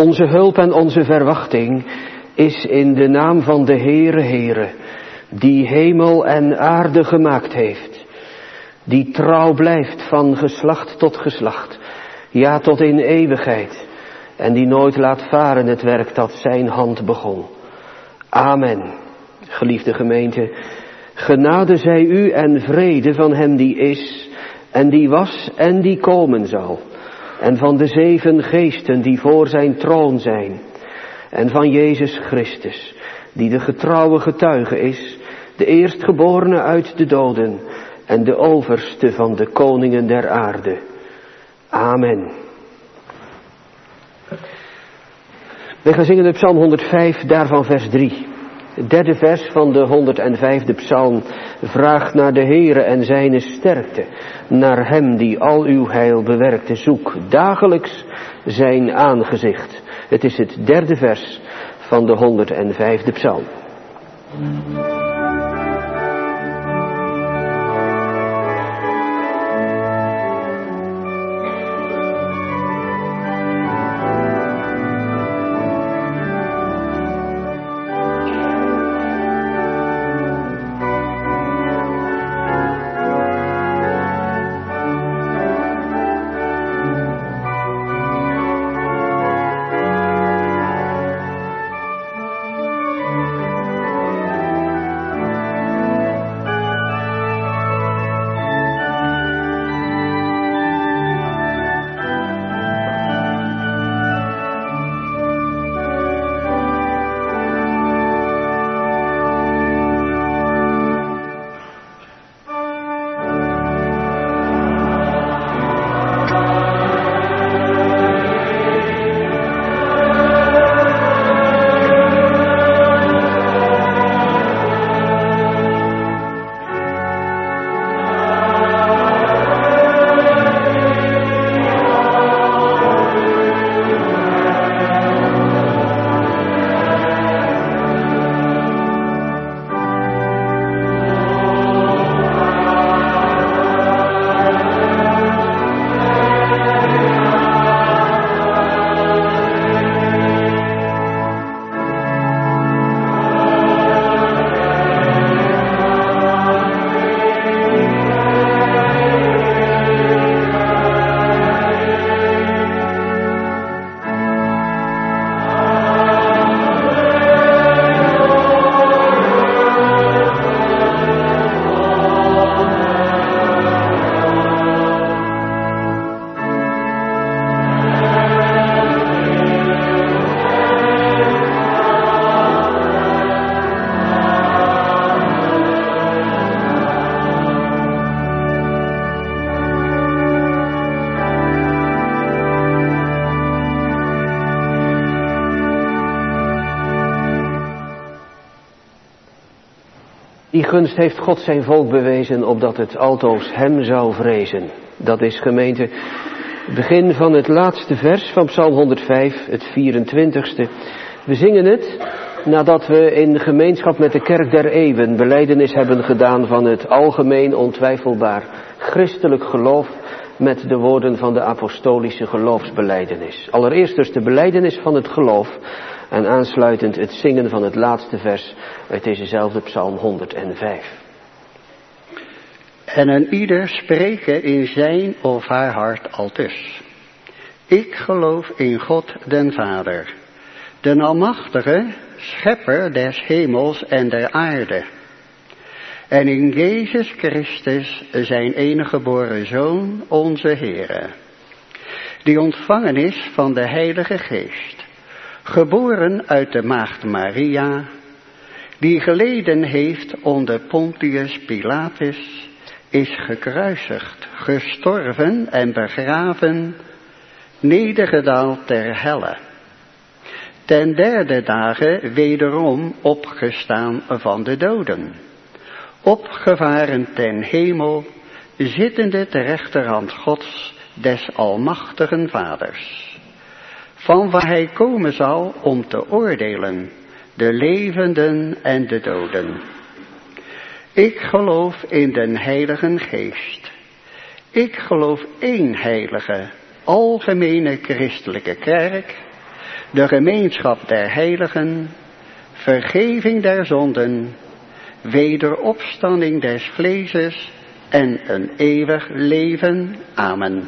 Onze hulp en onze verwachting is in de naam van de Heere, die hemel en aarde gemaakt heeft, die trouw blijft van geslacht tot geslacht, ja tot in eeuwigheid, en die nooit laat varen het werk dat zijn hand begon. Amen. Geliefde gemeente, genade zij u en vrede van hem die is en die was en die komen zal, en van de 7 geesten die voor zijn troon zijn, en van Jezus Christus, die de getrouwe getuige is, de eerstgeborene uit de doden en de overste van de koningen der aarde. Amen. We gaan zingen de Psalm 105, daarvan vers 3. Het 3e vers van de 105e psalm vraagt naar de Heere en zijne sterkte, naar hem die al uw heil bewerkte. Zoek dagelijks zijn aangezicht. Het is het 3e vers van de 105e psalm. Die gunst heeft God zijn volk bewezen, opdat het altoos hem zou vrezen. Dat is, gemeente, het begin van het laatste vers van Psalm 105, het 24ste. We zingen het nadat we in gemeenschap met de kerk der eeuwen belijdenis hebben gedaan van het algemeen ontwijfelbaar christelijk geloof met de woorden van de apostolische geloofsbelijdenis. Allereerst dus de belijdenis van het geloof en aansluitend het zingen van het laatste vers uit dezezelfde Psalm 105. En een ieder spreken in zijn of haar hart aldus: Ik geloof in God den Vader, den Almachtige, Schepper des hemels en der aarde, en in Jezus Christus, zijn enige geboren Zoon, onze Heere, die ontvangen is van de Heilige Geest, geboren uit de maagd Maria, die geleden heeft onder Pontius Pilatus, is gekruisigd, gestorven en begraven, nedergedaald ter helle. Ten 3e dagen wederom opgestaan van de doden, opgevaren ten hemel, zittende ter rechterhand Gods, des almachtigen Vaders, van waar hij komen zal om te oordelen, de levenden en de doden. Ik geloof in den Heilige Geest. Ik geloof één heilige, algemene christelijke kerk, de gemeenschap der heiligen, vergeving der zonden, wederopstanding des vleeses en een eeuwig leven. Amen.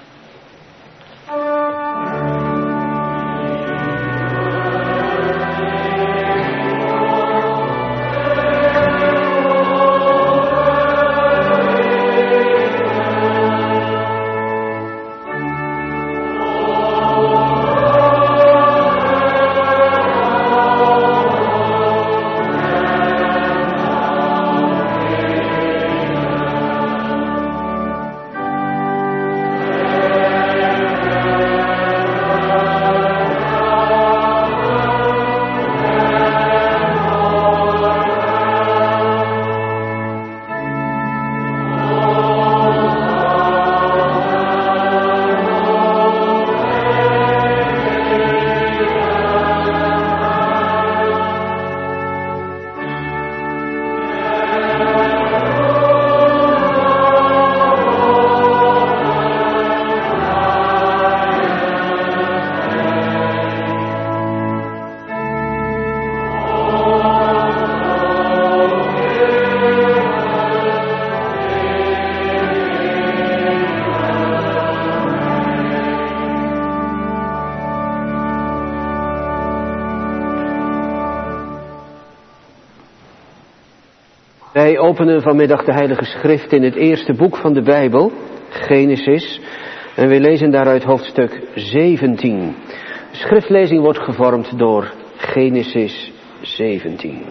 Wij openen vanmiddag de Heilige Schrift in het eerste boek van de Bijbel, Genesis, en we lezen daaruit hoofdstuk 17. De schriftlezing wordt gevormd door Genesis 17.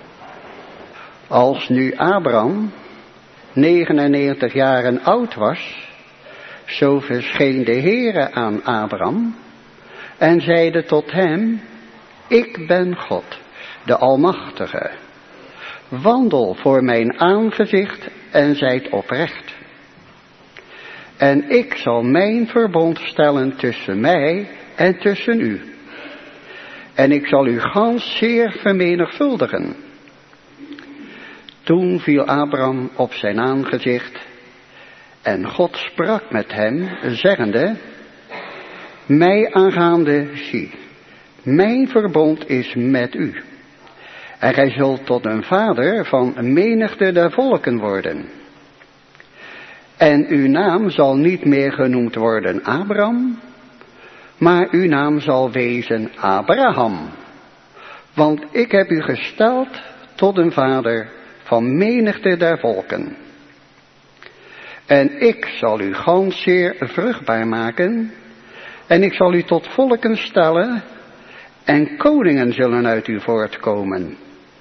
Als nu Abraham 99 jaren oud was, zo verscheen de Heere aan Abraham en zeide tot hem: Ik ben God, de Almachtige. Wandel voor mijn aangezicht en zijt oprecht. En ik zal mijn verbond stellen tussen mij en tussen u. En ik zal u gans zeer vermenigvuldigen. Toen viel Abraham op zijn aangezicht en God sprak met hem, zeggende: Mij aangaande, zie, mijn verbond is met u. En gij zult tot een vader van een menigte der volken worden. En uw naam zal niet meer genoemd worden Abraham, maar uw naam zal wezen Abraham. Want ik heb u gesteld tot een vader van menigte der volken. En ik zal u gans zeer vruchtbaar maken, en ik zal u tot volken stellen, en koningen zullen uit u voortkomen.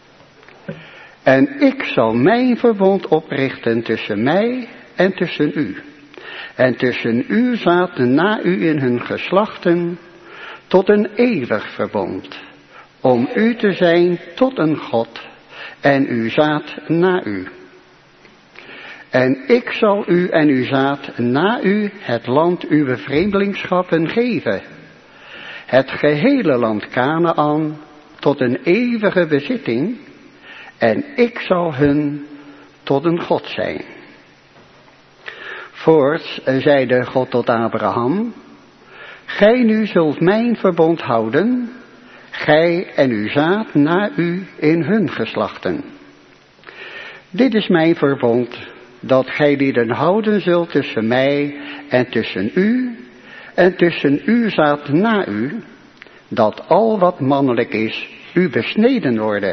En ik zal mijn verbond oprichten tussen mij en tussen u. En tussen uw zaad na u in hun geslachten, tot een eeuwig verbond. Om u te zijn tot een God, en uw zaad na u. En ik zal u en uw zaad na u het land uw vreemdelingschappen geven. Het gehele land Kanaan tot een eeuwige bezitting. En ik zal hun tot een God zijn. Voorts zeide God tot Abraham: Gij nu zult mijn verbond houden, gij en uw zaad na u in hun geslachten. Dit is mijn verbond, dat gij lieden houden zult tussen mij en tussen uw zaad na u, dat al wat mannelijk is, u besneden worden.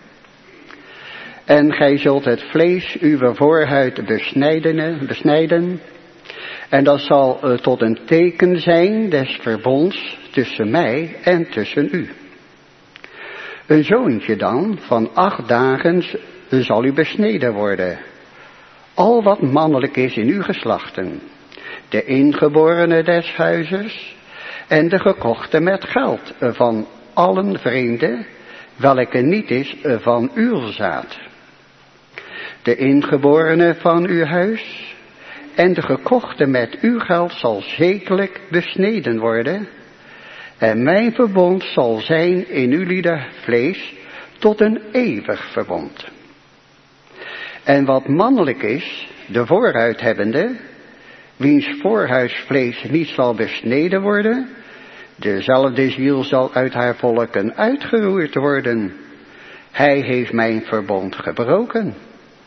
En gij zult het vlees uw voorhuid besnijden, en dat zal tot een teken zijn des verbonds tussen mij en tussen u. Een zoontje dan van 8 dagen zal u besneden worden, al wat mannelijk is in uw geslachten, de ingeborene des huizes en de gekochte met geld van allen vreemden, welke niet is van uw zaad. De ingeborene van uw huis en de gekochte met uw geld zal zekerlijk besneden worden. En mijn verbond zal zijn in uw lieder vlees tot een eeuwig verbond. En wat mannelijk is, de vooruithebbende, wiens voorhuisvlees niet zal besneden worden, Dezelfde ziel zal uit haar volken uitgeroeid worden. Hij heeft mijn verbond gebroken.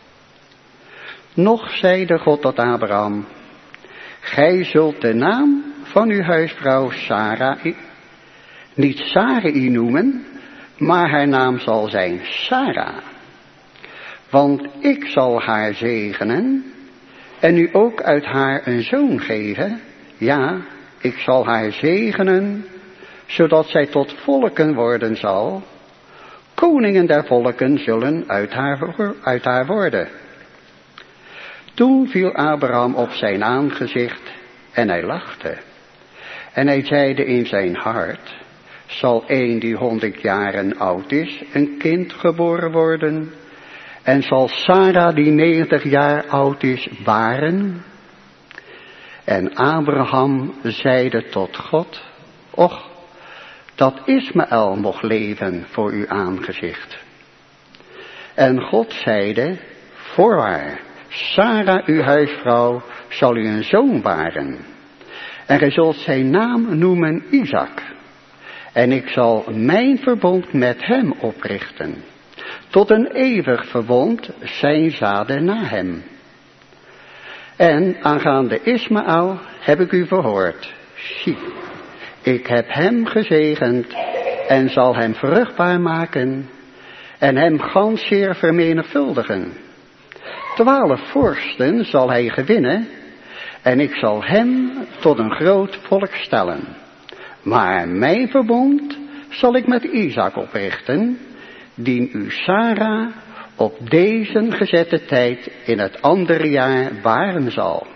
Nog zeide God tot Abraham, gij zult de naam van uw huisvrouw Sarai niet Sarai noemen, maar haar naam zal zijn Sara. Want ik zal haar zegenen en u ook uit haar een zoon geven. Ja, ik zal haar zegenen, zodat zij tot volken worden zal. Koningen der volken zullen uit haar worden. Toen viel Abraham op zijn aangezicht en hij lachte. En hij zeide in zijn hart, zal een die 100 jaren oud is, een kind geboren worden? En zal Sara die 90 jaar oud is, baren? En Abraham zeide tot God, och, dat Ismaël mocht leven voor uw aangezicht. En God zeide, voorwaar, Sara uw huisvrouw zal u een zoon baren. En gij zult zijn naam noemen Isaac. En ik zal mijn verbond met hem oprichten. Tot een eeuwig verbond zijn zaden na hem. En aangaande Ismaël heb ik u verhoord. Zie, ik heb hem gezegend en zal hem vruchtbaar maken en hem gans zeer vermenigvuldigen. 12 vorsten zal hij gewinnen en ik zal hem tot een groot volk stellen. Maar mijn verbond zal ik met Isaac oprichten, dien u Sara op deze gezette tijd in het andere jaar baren zal.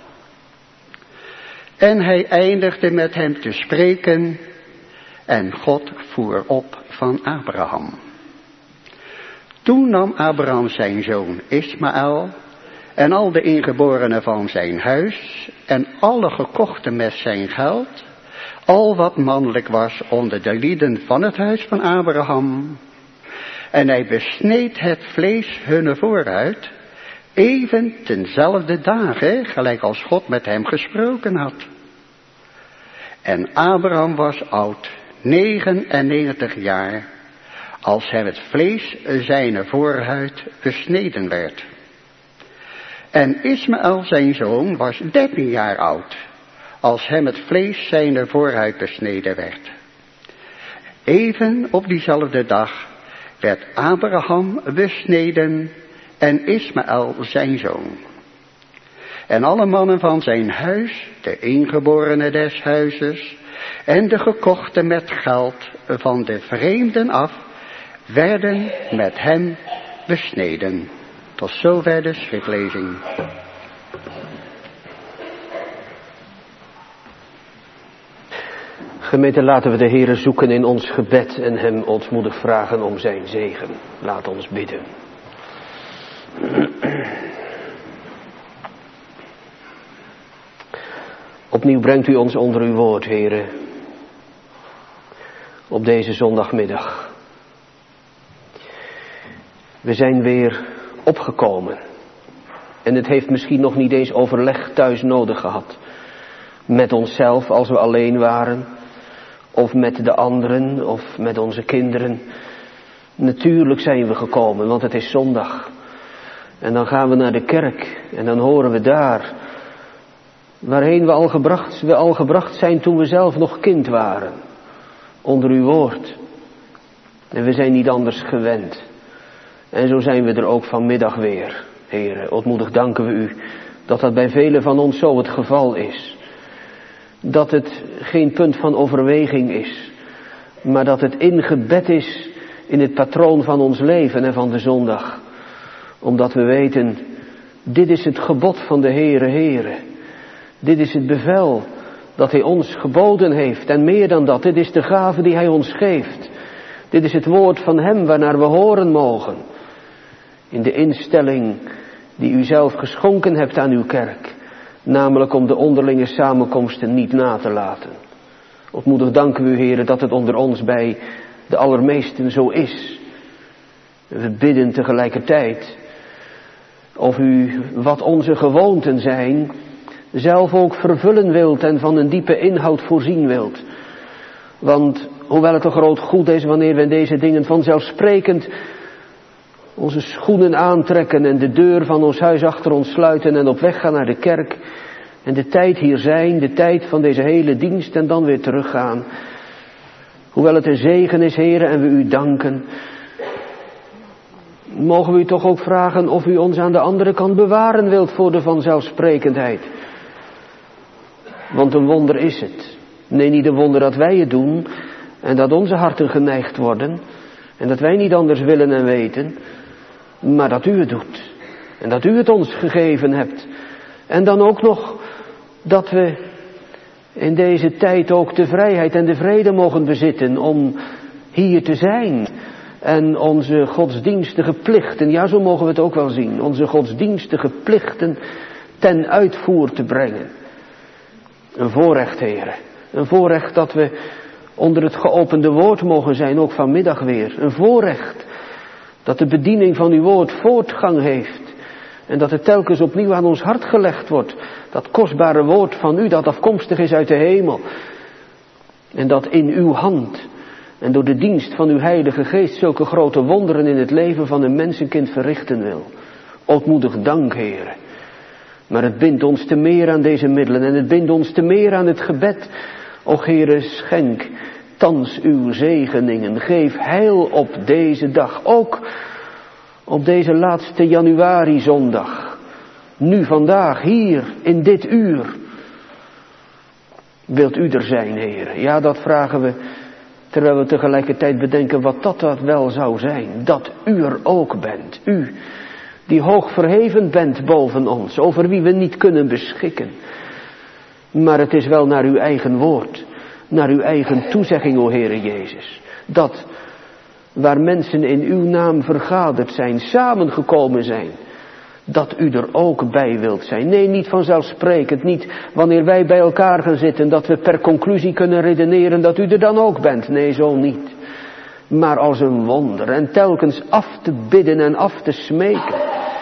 En hij eindigde met hem te spreken en God voer op van Abraham. Toen nam Abraham zijn zoon Ismaël en al de ingeborenen van zijn huis en alle gekochten met zijn geld, al wat mannelijk was onder de lieden van het huis van Abraham. En hij besneed het vlees hunne vooruit, even tenzelfde dagen, gelijk als God met hem gesproken had. En Abraham was oud, 99 jaar, als hem het vlees zijne voorhuid besneden werd. En Ismaël zijn zoon was 13 jaar oud, als hem het vlees zijne voorhuid besneden werd. Even op diezelfde dag werd Abraham besneden en Ismaël zijn zoon. En alle mannen van zijn huis, de ingeborenen des huizes en de gekochten met geld van de vreemden af, werden met hem besneden. Tot zover de schriftlezing. Gemeente, laten we de Heere zoeken in ons gebed en hem ootmoedig vragen om zijn zegen. Laat ons bidden. Opnieuw brengt u ons onder uw woord, Heere, op deze zondagmiddag. We zijn weer opgekomen en het heeft misschien nog niet eens overleg thuis nodig gehad. Met onszelf als we alleen waren, of met de anderen, of met onze kinderen. Natuurlijk zijn we gekomen, want het is zondag. En dan gaan we naar de kerk en dan horen we daar waarheen we al gebracht zijn toen we zelf nog kind waren. Onder uw woord. En we zijn niet anders gewend. En zo zijn we er ook vanmiddag weer. Heere, ootmoedig danken we u dat dat bij velen van ons zo het geval is. Dat het geen punt van overweging is, maar dat het ingebed is in het patroon van ons leven en van de zondag. Omdat we weten, dit is het gebod van de Heere. Dit is het bevel dat hij ons geboden heeft. En meer dan dat, dit is de gave die hij ons geeft. Dit is het woord van hem waarnaar we horen mogen. In de instelling die u zelf geschonken hebt aan uw kerk. Namelijk om de onderlinge samenkomsten niet na te laten. Ootmoedig danken we u, Heere, dat het onder ons bij de allermeesten zo is. We bidden tegelijkertijd of u wat onze gewoonten zijn zelf ook vervullen wilt en van een diepe inhoud voorzien wilt. Want hoewel het een groot goed is wanneer we in deze dingen vanzelfsprekend onze schoenen aantrekken en de deur van ons huis achter ons sluiten en op weg gaan naar de kerk en de tijd hier zijn, de tijd van deze hele dienst en dan weer teruggaan. Hoewel het een zegen is, Heere, en we u danken, mogen we u toch ook vragen of u ons aan de andere kant bewaren wilt voor de vanzelfsprekendheid. Want een wonder is het. Nee, niet een wonder dat wij het doen en dat onze harten geneigd worden en dat wij niet anders willen en weten, maar dat u het doet en dat u het ons gegeven hebt. En dan ook nog dat we in deze tijd ook de vrijheid en de vrede mogen bezitten om hier te zijn en onze godsdienstige plichten, ja zo mogen we het ook wel zien, onze godsdienstige plichten ten uitvoer te brengen. Een voorrecht, Heere. Een voorrecht dat we onder het geopende woord mogen zijn, ook vanmiddag weer. Een voorrecht dat de bediening van uw woord voortgang heeft. En dat het telkens opnieuw aan ons hart gelegd wordt. Dat kostbare woord van u dat afkomstig is uit de hemel. En dat in uw hand en door de dienst van uw Heilige Geest zulke grote wonderen in het leven van een mensenkind verrichten wil. Ootmoedig dank, Heere. Maar het bindt ons te meer aan deze middelen en het bindt ons te meer aan het gebed. O Heere, schenk thans uw zegeningen. Geef heil op deze dag. Ook op deze laatste januari zondag. Nu vandaag, hier, in dit uur. Wilt u er zijn, Heere? Ja, dat vragen we. Terwijl we tegelijkertijd bedenken wat dat wel zou zijn. Dat u er ook bent. U die hoog verheven bent boven ons. Over wie we niet kunnen beschikken. Maar het is wel naar uw eigen woord. Naar uw eigen toezegging, o Heere Jezus. Dat waar mensen in uw naam vergaderd zijn, samengekomen zijn. Dat u er ook bij wilt zijn. Nee, niet vanzelfsprekend. Niet wanneer wij bij elkaar gaan zitten. Dat we per conclusie kunnen redeneren dat u er dan ook bent. Nee, zo niet. Maar als een wonder. En telkens af te bidden en af te smeken.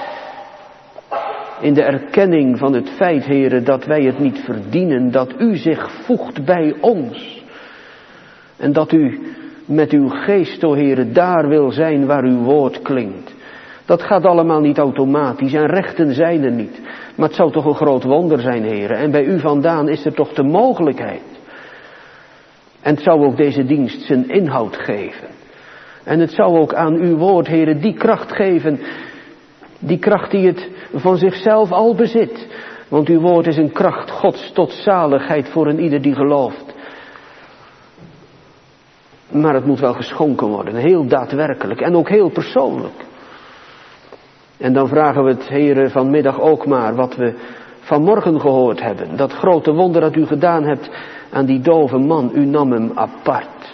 In de erkenning van het feit, Heere, dat wij het niet verdienen. Dat u zich voegt bij ons. En dat u met uw geest, o Heere, daar wil zijn waar uw woord klinkt. Dat gaat allemaal niet automatisch en rechten zijn er niet. Maar het zou toch een groot wonder zijn, Heere. En bij u vandaan is er toch de mogelijkheid. En het zou ook deze dienst zijn inhoud geven. En het zou ook aan uw woord, Heere, die kracht geven. Die kracht die het van zichzelf al bezit. Want uw woord is een kracht Gods tot zaligheid voor een ieder die gelooft. Maar het moet wel geschonken worden, heel daadwerkelijk en ook heel persoonlijk. En dan vragen we het, Heere, vanmiddag ook maar wat we vanmorgen gehoord hebben. Dat grote wonder dat u gedaan hebt aan die dove man, u nam hem apart.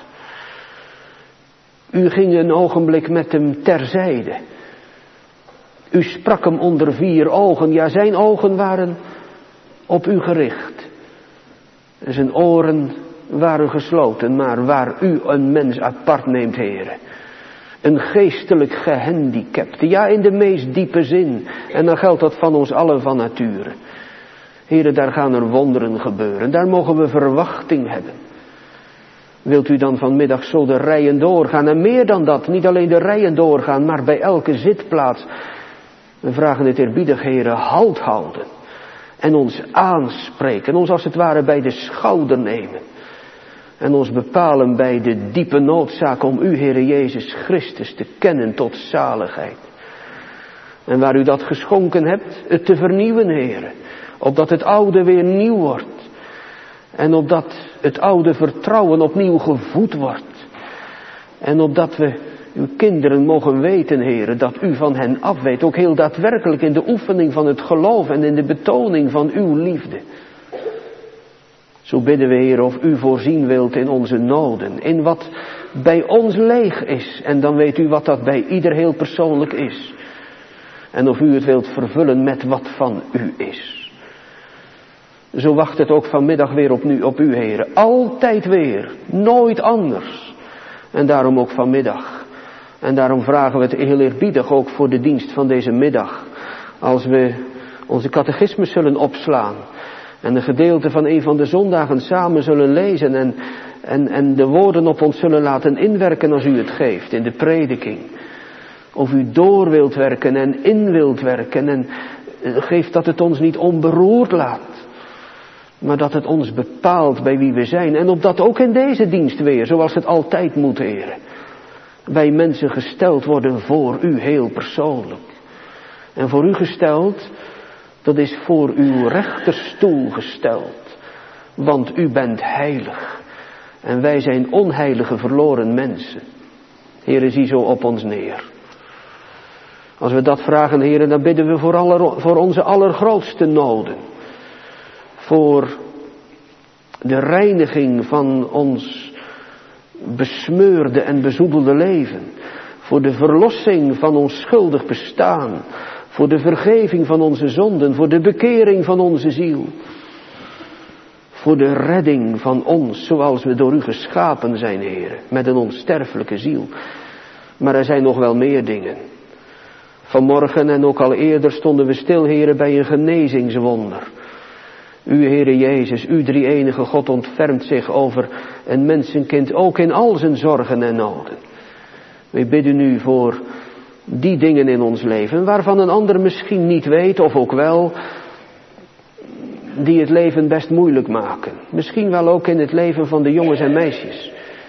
U ging een ogenblik met hem terzijde. U sprak hem onder 4 ogen, ja zijn ogen waren op u gericht. En zijn oren waren gesloten, maar waar u een mens apart neemt, Heere. Een geestelijk gehandicapte, ja in de meest diepe zin. En dan geldt dat van ons allen van nature. Heere, daar gaan er wonderen gebeuren, daar mogen we verwachting hebben. Wilt u dan vanmiddag zo de rijen doorgaan en meer dan dat, niet alleen de rijen doorgaan, maar bij elke zitplaats. We vragen het eerbiedig, Heere, halt houden. En ons aanspreken, ons als het ware bij de schouder nemen. En ons bepalen bij de diepe noodzaak om u, Heere Jezus Christus, te kennen tot zaligheid. En waar u dat geschonken hebt, het te vernieuwen, Heere. Opdat het oude weer nieuw wordt. En opdat het oude vertrouwen opnieuw gevoed wordt. En opdat we uw kinderen mogen weten, Heere, dat u van hen afweet. Ook heel daadwerkelijk in de oefening van het geloof en in de betoning van uw liefde. Zo bidden we, Heer, of u voorzien wilt in onze noden, in wat bij ons leeg is. En dan weet u wat dat bij ieder heel persoonlijk is. En of u het wilt vervullen met wat van u is. Zo wacht het ook vanmiddag weer op u, Heer. Altijd weer, nooit anders. En daarom ook vanmiddag. En daarom vragen we het heel eerbiedig ook voor de dienst van deze middag. Als we onze catechismus zullen opslaan. En een gedeelte van een van de zondagen samen zullen lezen En de woorden op ons zullen laten inwerken als u het geeft in de prediking. Of u door wilt werken en in wilt werken. En geeft dat het ons niet onberoerd laat. Maar dat het ons bepaalt bij wie we zijn. En opdat ook in deze dienst weer, zoals het altijd moet, Heere, wij mensen gesteld worden voor u heel persoonlijk. En voor u gesteld, dat is voor uw rechterstoel gesteld. Want u bent heilig. En wij zijn onheilige verloren mensen. Heere, zie zo op ons neer. Als we dat vragen, Heere, dan bidden we voor onze allergrootste noden. Voor de reiniging van ons besmeurde en bezoedelde leven. Voor de verlossing van ons schuldig bestaan. Voor de vergeving van onze zonden. Voor de bekering van onze ziel. Voor de redding van ons, zoals we door u geschapen zijn, Heere. Met een onsterfelijke ziel. Maar er zijn nog wel meer dingen. Vanmorgen en ook al eerder stonden we stil, Heere, bij een genezingswonder. U, Heere Jezus, u drie-enige God ontfermt zich over een mensenkind, ook in al zijn zorgen en noden. We bidden u voor die dingen in ons leven, waarvan een ander misschien niet weet, of ook wel, die het leven best moeilijk maken. Misschien wel ook in het leven van de jongens en meisjes.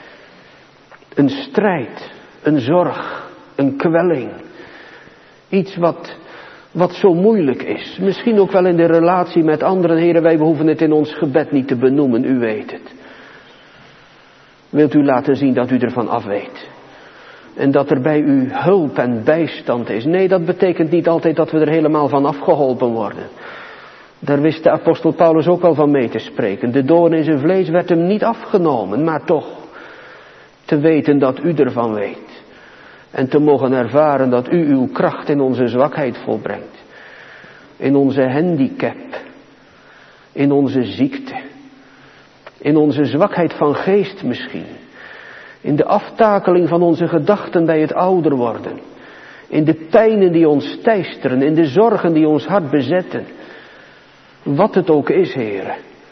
Een strijd, een zorg, een kwelling. Iets wat zo moeilijk is. Misschien ook wel in de relatie met anderen. Heren, wij behoeven het in ons gebed niet te benoemen. U weet het. Wilt u laten zien dat u ervan af weet. En dat er bij u hulp en bijstand is. Nee, dat betekent niet altijd dat we er helemaal van afgeholpen worden. Daar wist de apostel Paulus ook al van mee te spreken. De doorn in zijn vlees werd hem niet afgenomen. Maar toch te weten dat u ervan weet. En te mogen ervaren dat u uw kracht in onze zwakheid volbrengt. In onze handicap. In onze ziekte. In onze zwakheid van geest misschien. In de aftakeling van onze gedachten bij het ouder worden. In de pijnen die ons teisteren. In de zorgen die ons hart bezetten. Wat het ook is, Heere.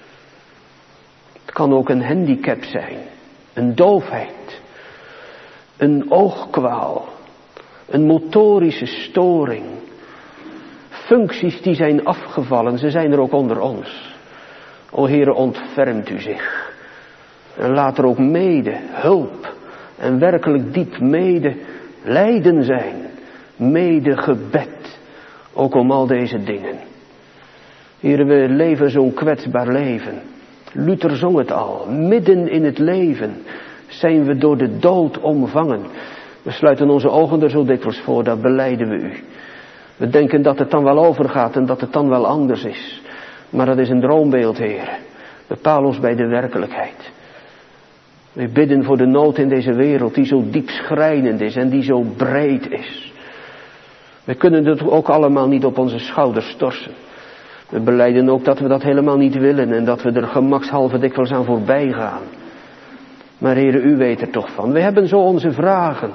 Het kan ook een handicap zijn. Een doofheid. Een oogkwaal. Een motorische storing. Functies die zijn afgevallen. Ze zijn er ook onder ons. O Heere, ontfermt u zich. En laat er ook mede hulp. En werkelijk diep mede lijden zijn. Mede gebed. Ook om al deze dingen. Heere, we leven zo'n kwetsbaar leven. Luther zong het al. Midden in het leven zijn we door de dood omvangen. We sluiten onze ogen er zo dikwijls voor, dat belijden we u. We denken dat het dan wel overgaat en dat het dan wel anders is. Maar dat is een droombeeld, Heere. Bepaal ons bij de werkelijkheid. We bidden voor de nood in deze wereld die zo diep schrijnend is en die zo breed is. We kunnen het ook allemaal niet op onze schouders torsen. We belijden ook dat we dat helemaal niet willen en dat we er gemakshalve dikwijls aan voorbij gaan. Maar Heere, u weet er toch van. We hebben zo onze vragen.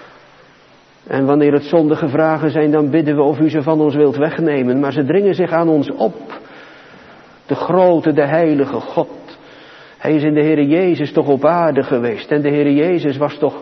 En wanneer het zondige vragen zijn, dan bidden we of u ze van ons wilt wegnemen. Maar ze dringen zich aan ons op. De grote, de heilige God. Hij is in de Heere Jezus toch op aarde geweest. En de Heere Jezus was toch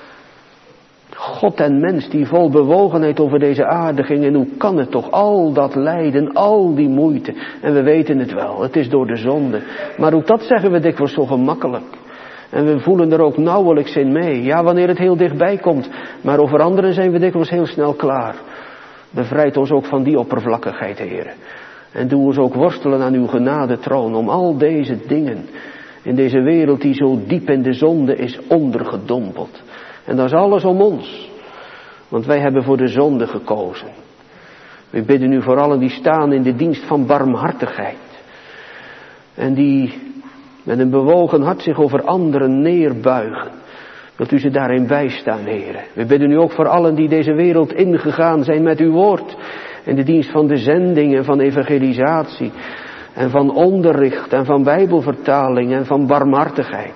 God en mens die vol bewogenheid over deze aarde ging. En hoe kan het toch, al dat lijden, al die moeite. En we weten het wel, het is door de zonde. Maar ook dat zeggen we dikwijls zo gemakkelijk. En we voelen er ook nauwelijks in mee. Ja, wanneer het heel dichtbij komt. Maar over anderen zijn we dikwijls heel snel klaar. Bevrijd ons ook van die oppervlakkigheid, Heere. En doe ons ook worstelen aan uw genadetroon om al deze dingen in deze wereld die zo diep in de zonde is ondergedompeld. En dat is alles om ons. Want wij hebben voor de zonde gekozen. We bidden u voor allen die staan in de dienst van barmhartigheid. En die met een bewogen hart zich over anderen neerbuigen. Wilt u ze daarin bijstaan, Heere. We bidden u ook voor allen die deze wereld ingegaan zijn met uw woord. In de dienst van de zending en van evangelisatie. En van onderricht en van bijbelvertaling en van barmhartigheid.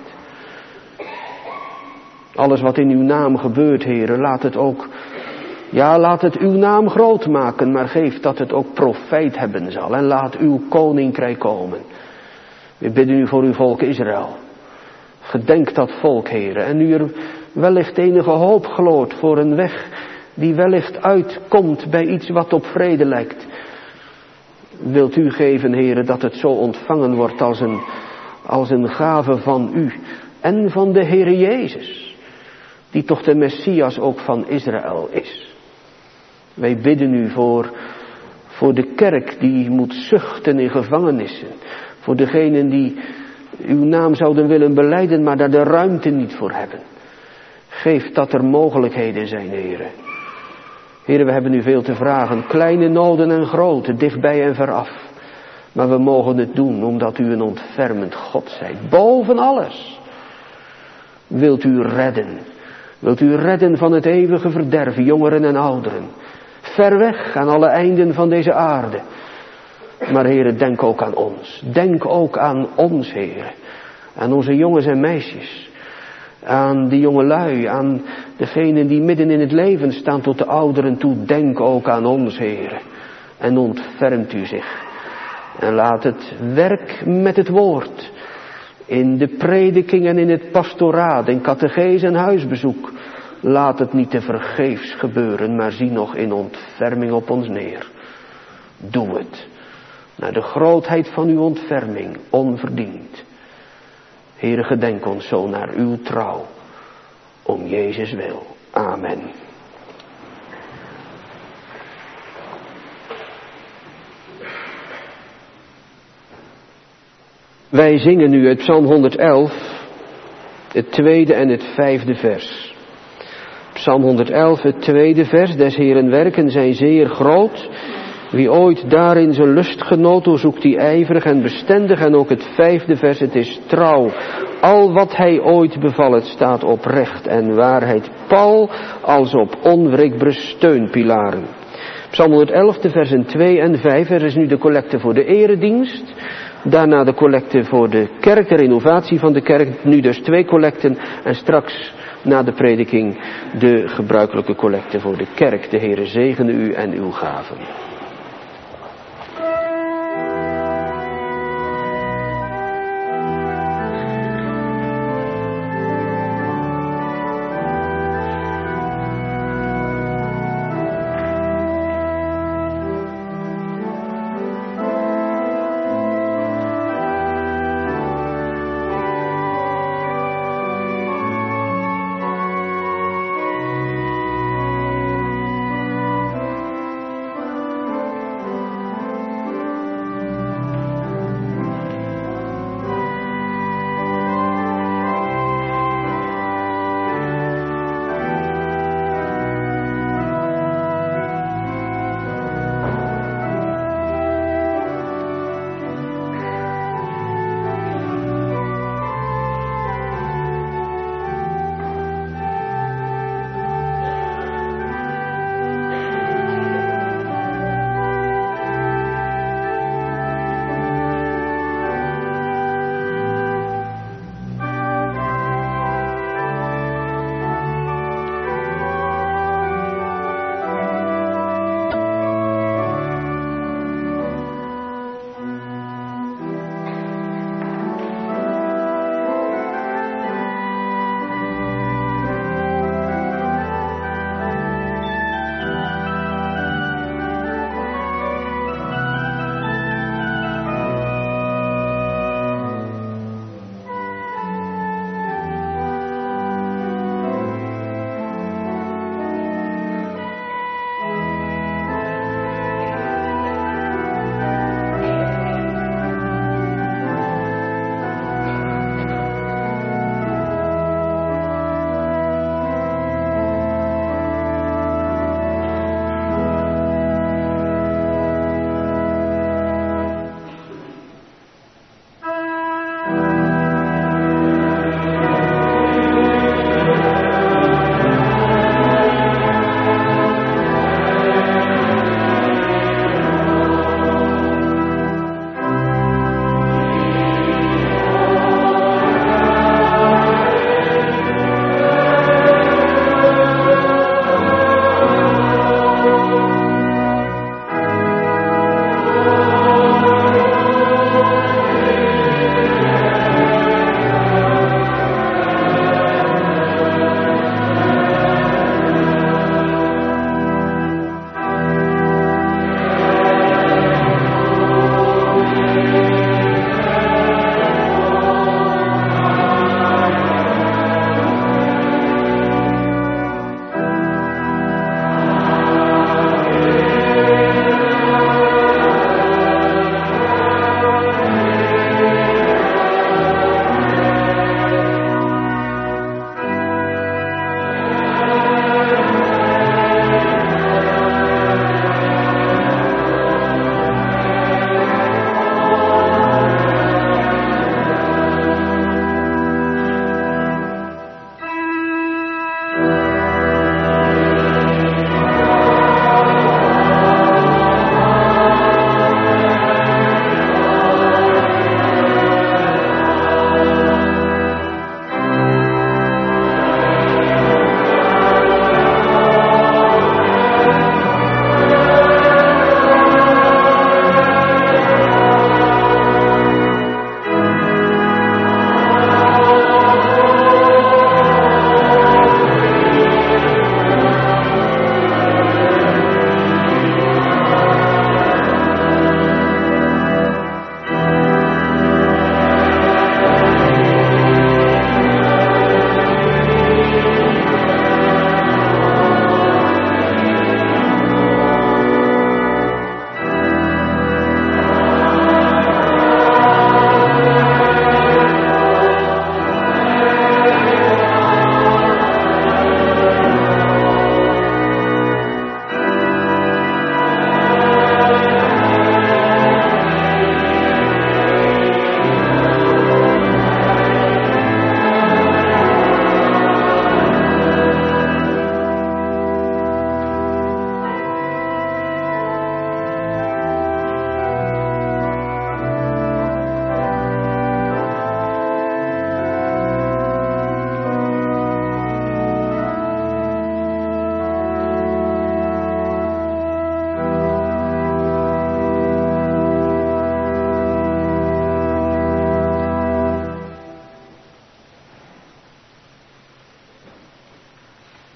Alles wat in uw naam gebeurt, Heere, laat het ook, ja, laat het uw naam groot maken, maar geef dat het ook profijt hebben zal. En laat uw koninkrijk komen. We bidden u voor uw volk Israël. Gedenk dat volk, heren. En nu er wellicht enige hoop gloort voor een weg die wellicht uitkomt bij iets wat op vrede lijkt. Wilt u geven, heren, dat het zo ontvangen wordt als een gave van u en van de Heere Jezus, die toch de Messias ook van Israël is. Wij bidden u voor de kerk die moet zuchten in gevangenissen, voor degenen die uw naam zouden willen belijden, maar daar de ruimte niet voor hebben. Geef dat er mogelijkheden zijn, heren. Heren, we hebben u veel te vragen, kleine noden en grote, dichtbij en veraf. Maar we mogen het doen omdat u een ontfermend God zijt, boven alles. Wilt u redden? Wilt u redden van het eeuwige verderf, jongeren en ouderen? Ver weg aan alle einden van deze aarde. Maar heren, denk ook aan ons. Denk ook aan ons, heren. Aan onze jongens en meisjes. Aan die jongelui, aan degenen die midden in het leven staan tot de ouderen toe. Denk ook aan ons, heren. En ontfermt u zich. En laat het werk met het woord, in de prediking en in het pastoraat, in catechese en huisbezoek, laat het niet te vergeefs gebeuren, maar zie nog in ontferming op ons neer. Doe het, naar de grootheid van uw ontferming, onverdiend. Heere, gedenk ons zo naar uw trouw, om Jezus wil. Amen. Wij zingen nu uit Psalm 111, het tweede en het vijfde vers. Psalm 111, het tweede vers. Des Heeren werken zijn zeer groot. Wie ooit daarin zijn lust genoot, hoe zoekt die ijverig en bestendig. En ook het vijfde vers, het is trouw. Al wat hij ooit bevallet staat op recht en waarheid. Pal als op onwrikbare steunpilaren. Psalm 111, de versen 2 en 5. Er is nu de collecte voor de eredienst. Daarna de collecte voor de kerk, de renovatie van de kerk. Nu dus 2 collecten en straks na de prediking de gebruikelijke collecte voor de kerk. De Heere zegene u en uw gaven.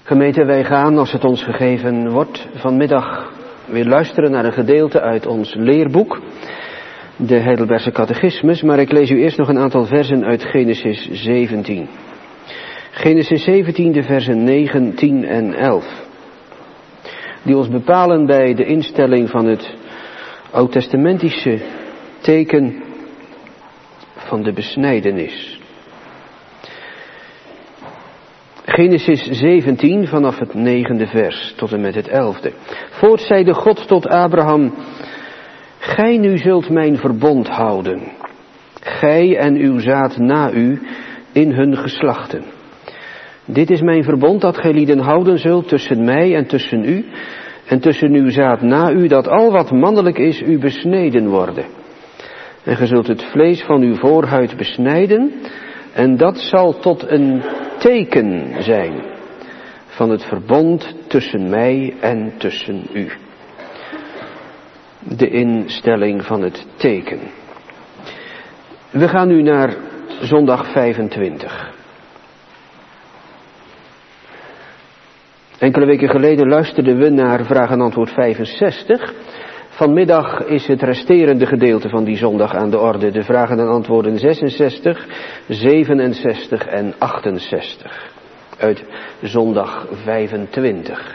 Gemeente, wij gaan, als het ons gegeven wordt, vanmiddag weer luisteren naar een gedeelte uit ons leerboek, de Heidelbergse Catechismus, maar ik lees u eerst nog een aantal versen uit Genesis 17. Genesis 17, de versen 9, 10 en 11. Die ons bepalen bij de instelling van het oud-testamentische teken van de besnijdenis. Genesis 17 vanaf het 9e vers tot en met het 11e. Voorts zeide God tot Abraham: Gij nu zult mijn verbond houden, gij en uw zaad na u in hun geslachten. Dit is mijn verbond dat gij lieden houden zult tussen mij en tussen u, en tussen uw zaad na u, dat al wat mannelijk is u besneden worden. En gij zult het vlees van uw voorhuid besnijden, en dat zal tot een teken zijn van het verbond tussen mij en tussen u. De instelling van het teken. We gaan nu naar zondag 25. Enkele weken geleden luisterden we naar vraag en antwoord 65. Vanmiddag is het resterende gedeelte van die zondag aan de orde. De vragen en antwoorden 66, 67 en 68. Uit zondag 25.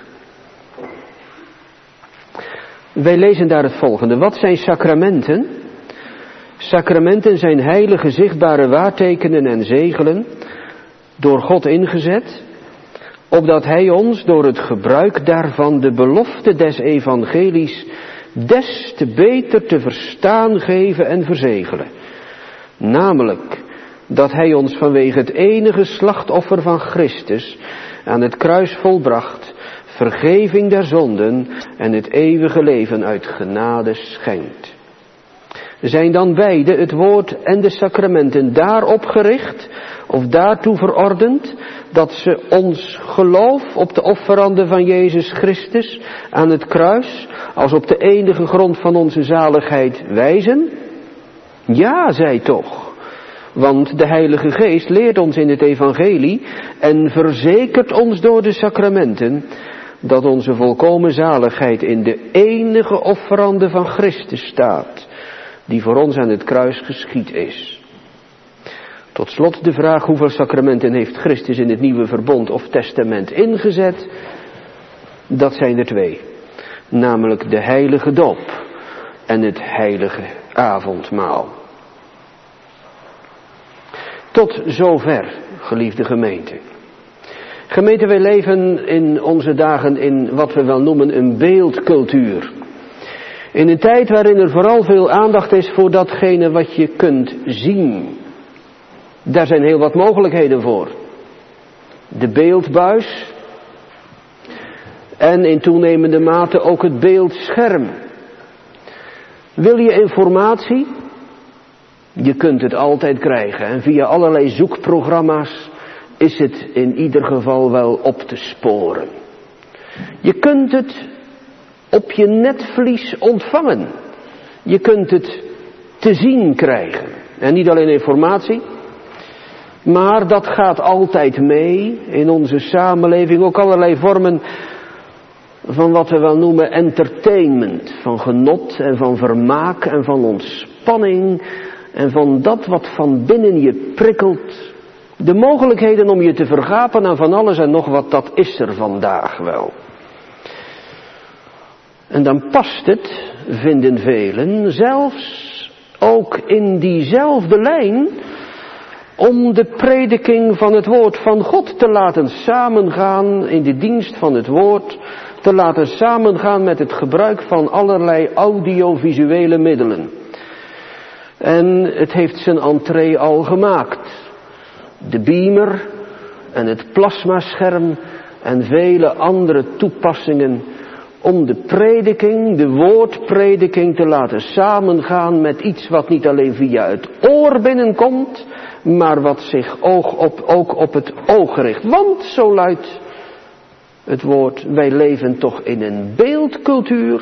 Wij lezen daar het volgende. Wat zijn sacramenten? Sacramenten zijn heilige zichtbare waartekenen en zegelen, door God ingezet, opdat Hij ons door het gebruik daarvan de belofte des evangelies des te beter te verstaan geven en verzegelen. Namelijk, dat Hij ons vanwege het enige slachtoffer van Christus aan het kruis volbracht, vergeving der zonden en het eeuwige leven uit genade schenkt. Zijn dan beide, het woord en de sacramenten, daarop gericht of daartoe verordend, dat ze ons geloof op de offerande van Jezus Christus aan het kruis als op de enige grond van onze zaligheid wijzen? Ja, zij toch. Want de Heilige Geest leert ons in het evangelie en verzekert ons door de sacramenten dat onze volkomen zaligheid in de enige offerande van Christus staat, die voor ons aan het kruis geschied is. Tot slot de vraag: hoeveel sacramenten heeft Christus in het nieuwe verbond of testament ingezet? Dat zijn er 2. Namelijk de heilige doop en het heilige avondmaal. Tot zover, geliefde gemeente. Gemeente, wij leven in onze dagen in wat we wel noemen een beeldcultuur. In een tijd waarin er vooral veel aandacht is voor datgene wat je kunt zien. Daar zijn heel wat mogelijkheden voor. De beeldbuis en in toenemende mate ook het beeldscherm. Wil je informatie? Je kunt het altijd krijgen en via allerlei zoekprogramma's is het in ieder geval wel op te sporen. Je kunt het op je netvlies ontvangen. Je kunt het te zien krijgen. En niet alleen informatie, maar dat gaat altijd mee in onze samenleving. Ook allerlei vormen van wat we wel noemen entertainment. Van genot en van vermaak en van ontspanning. En van dat wat van binnen je prikkelt. De mogelijkheden om je te vergapen aan van alles en nog wat, dat is er vandaag wel. En dan past het, vinden velen, zelfs ook in diezelfde lijn, om de prediking van het woord van God te laten samengaan in de dienst van het woord, te laten samengaan met het gebruik van allerlei audiovisuele middelen. En het heeft zijn entree al gemaakt. De beamer en het plasmascherm en vele andere toepassingen om de prediking, de woordprediking te laten samengaan met iets wat niet alleen via het oor binnenkomt, maar wat zich ook op het oog richt. Want, zo luidt het woord, wij leven toch in een beeldcultuur.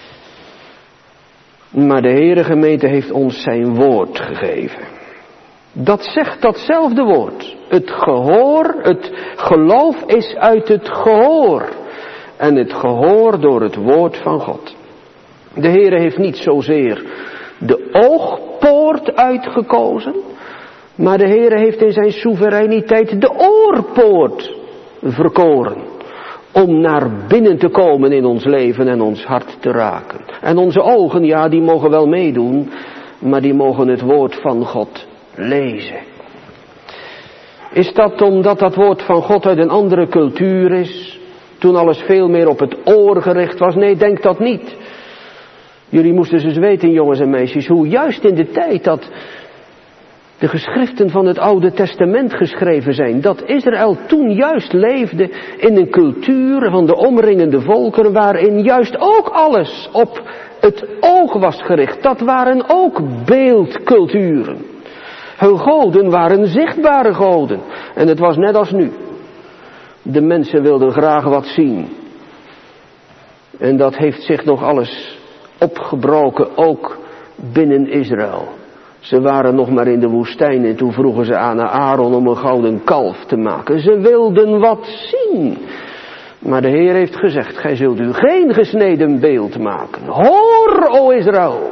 Maar de Heere gemeente heeft ons zijn woord gegeven. Dat zegt datzelfde woord. Het gehoor, het geloof is uit het gehoor. En het gehoor door het woord van God. De Heere heeft niet zozeer de oogpoort uitgekozen, maar de Heere heeft in zijn soevereiniteit de oorpoort verkoren. Om naar binnen te komen in ons leven en ons hart te raken. En onze ogen, ja, die mogen wel meedoen, maar die mogen het woord van God lezen. Is dat omdat dat woord van God uit een andere cultuur is? Toen alles veel meer op het oor gericht was? Nee, denk dat niet. Jullie moesten dus weten, jongens en meisjes, hoe juist in de tijd dat de geschriften van het Oude Testament geschreven zijn, dat Israël toen juist leefde in een cultuur van de omringende volkeren, waarin juist ook alles op het oog was gericht. Dat waren ook beeldculturen. Hun goden waren zichtbare goden. En het was net als nu. De mensen wilden graag wat zien. En dat heeft zich nog alles opgebroken, ook binnen Israël. Ze waren nog maar in de woestijn en toen vroegen ze aan Aaron om een gouden kalf te maken. Ze wilden wat zien. Maar de Heer heeft gezegd, gij zult u geen gesneden beeld maken. Hoor, o Israël.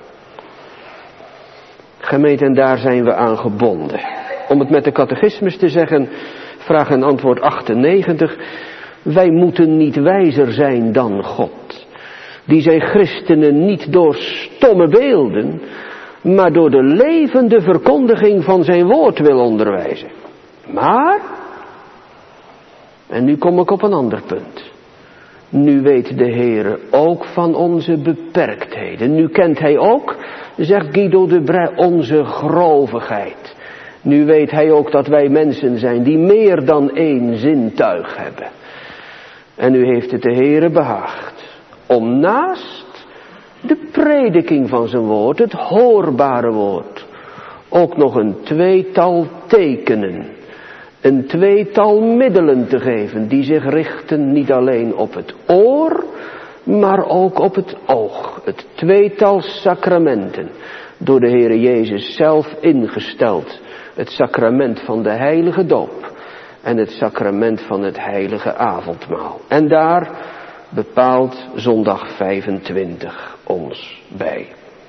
Gemeente, en daar zijn we aan gebonden. Om het met de catechismus te zeggen, vraag en antwoord 98. Wij moeten niet wijzer zijn dan God. Die zijn christenen niet door stomme beelden, maar door de levende verkondiging van zijn woord wil onderwijzen. Maar, en nu kom ik op een ander punt. Nu weet de Heere ook van onze beperktheden. Nu kent hij ook, zegt Guido de Brij, onze grovigheid. Nu weet hij ook dat wij mensen zijn die meer dan één zintuig hebben. En nu heeft het de Heere behaagd om naast de prediking van zijn woord, het hoorbare woord, ook nog een tweetal tekenen, een tweetal middelen te geven die zich richten niet alleen op het oor, maar ook op het oog. Het tweetal sacramenten, door de Heere Jezus zelf ingesteld. Het sacrament van de heilige doop en het sacrament van het heilige avondmaal. En daar bepaalt zondag 25 ons bij.